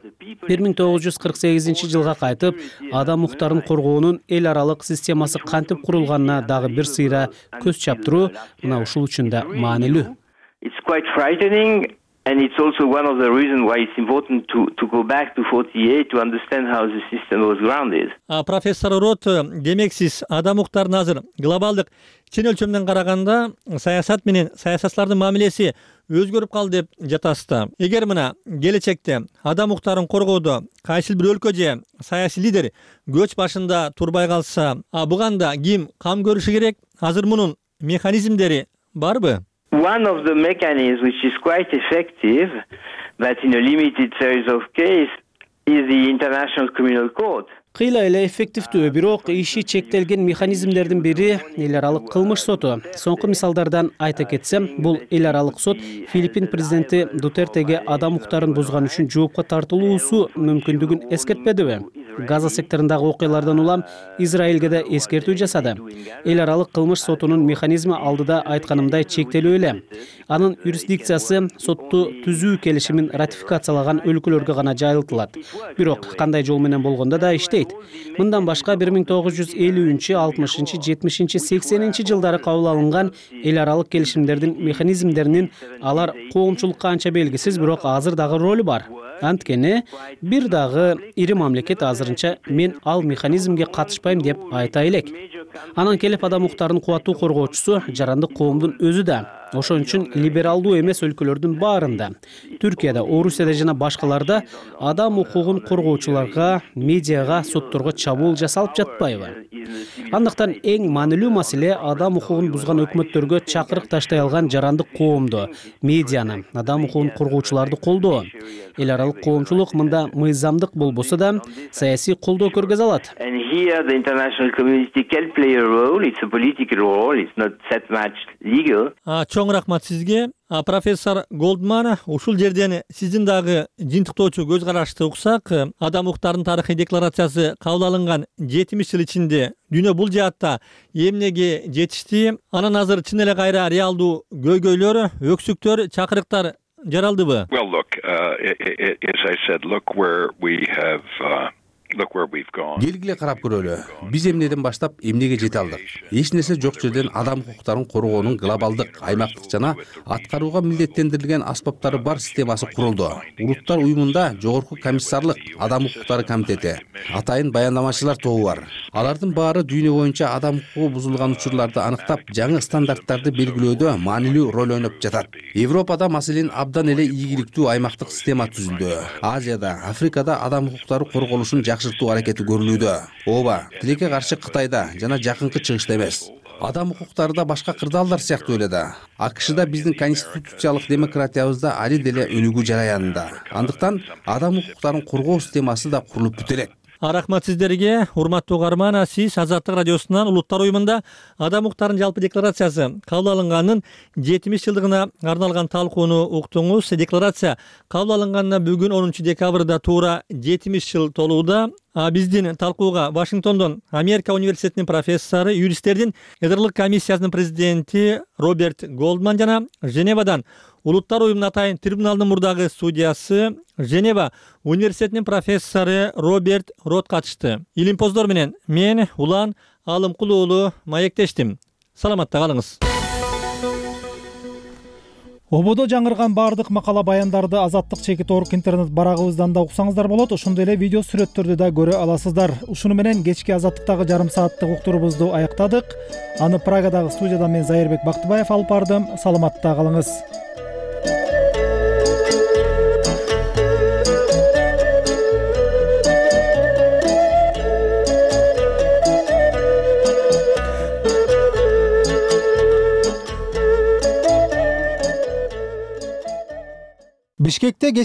1948 жылга кайтып, адам укуктарын коргоонун эл аралык системасы кантип курулганына дагы бир сыйра көз чаптыруу мына ушул үчүн да маанилүү. It's quite frightening. And it's also one of the reasons why it's important to go back to 48 to understand how the system was grounded. Профессор Рот, демек сиз адам укуктарын азыр глобалдык чын өлчөмдөн караганда саясат менен саясатчылардын мамилеси өзгөрүп калды деп жатасыздар. Эгер мына келечекте адам укуктарын коргоодо кайсыл бир өлкө же саясий лидер көч башында турбай калса, буганда ким кам көрүшү керек? Азыр мунун механизмдери барбы? One of the mechanisms which is quite effective, but in a limited series of cases, is the International Criminal Court. Кыйла эле эффективдүү, бирок иши чектелген механизмдердин бири эл аралык кылмыш соту. Соңку мисалдардан айта кетсем, бул эл аралык сот Филиппин президенти Дутертеге адам укуктарын бузган үчүн жоопко тартылуусу мүмкүндүгүн эскертпедиби? Газа секторундагы окуялардан улам Израилге да эскертүү жасады. Эл аралык кылмыш сотунун механизми алдыда айтканымдай чектелүү эле. Анын юрисдикциясы сотту түзүү келишимин ратификациялаган өлкөлөргө гана жайылтылат. Бирок кандай жол менен болгондо да иштейт. Мындан башка 1950-60, 70, 80 жылдары кабыл алынган эл аралык келишимдердин механизмдеринин алар коомчулукка анча белгисиз, бирок азыр дагы ролу бар. Анткени бир дагы ири мамлекет азырынча мен ал механизмге катышпайм деп айта элек. Анан келип адам укуктарын кубаттуу коргоочусу жарандык коомдун өзү да. Ошон үчүн либералдуу эмес өлкөлөрдүн баарында, Түркияда, Орусияда жана башкаларда адам укугун коргоочуларга, медиага, сотторго чабуул жасалып жатпайбы? Андыктан эң маанилүү маселе адам укугун бузган өкмөттөргө чакырык таштай алган жарандык коомду, медианы, адам укугун коргоочуларды колдоо. Эл аралык коомчулук мында мыйзамдык болбосо да саясий колдоо көргөзө алат. And here the international community can play a role. It's a political role. It's not that much legal. Чоң рахмат сизге. Профессор Голдман, ушул жерден сиздин дагы жыйынтыктоочу көз карашты уксак, адам укуктарынын тарыхый декларациясы кабыл алынган 70 жыл ичинде дүйнө бул жаатта эмнеге жетишти? Анан азыр чын эле кайра реалдуу көйгөйлөр, өксүктөр, чакырыктар жаралдыбы? Well, look, as I said, look where we've gone. Келгиле карап көрөлү. Биз эмнеден баштап эмнеге жете алдык? Эч нерсе жок жерден адам укуктарын коргоонун глобалдык, аймактык жана аткарууга милдеттендирилген аспаптары бар системасы курулду. Улуттар уюмунда жогорку комиссарлык, адам укуктары комитети, атайын баяндамачылар тобу бар. Алардын баары дүйнө боюнча адам укугу бузулган учурларды аныктап, жаңы стандарттарды белгилөөдө маанилүү роль ойноп жатат. Европада маселен абдан эле ийгиликтүү аймактык система түзүлдү. Азияда, Африкада адам укуктары корголушун жакшыртуу аракети көрүлүүдө. Ооба, тилекке каршы Кытайда жана жакынкы чыгышта эмес. Адам укуктары да башка кырдаалдар сыяктуу эле да. АКШда биздин конституциялык демократиябызда али деле өнүгүү жараянында. Андыктан адам укуктарын коргоо системасы да курулуп бүтө элек. Рахмат сиздерге, урматтуу угарман. Сиз Азаттык радиосунан Улуттар уюмунда адам укуктарынын жалпы декларациясы кабыл алынганын 70 жылдыгына арналган талкууну уктуңуз. Декларация кабыл алынганына бүгүн 10 декабрда туура 70 жыл толууда. Биздин талкууга Вашингтондон Америка университетинин профессору, юристтердин эдерлик комиссиясынын президенти Роберт Голдман жана Женевадан Улуттар уюмунун атайын трибуналдын мурдагы судьясы, Женева университетинин профессору Роберт Рот катышты. Илимпоздор менен мен Улан Алымкул уулу маектештим. Саламатта калыңыз. Ободо жаңырган баардык макала баяндарды Азаттык чекит орг интернет барагыбыздан да уксаңыздар болот. Ошондой эле видео сүрөттөрдү да көрө аласыздар. Ушуну менен кечки Азаттыктагы жарым сааттык уктуруубузду аяктадык. Аны Прагадагы студиядан мен Зайырбек Бактыбаев алып бардым. Саламатта калыңыз. Бишкекте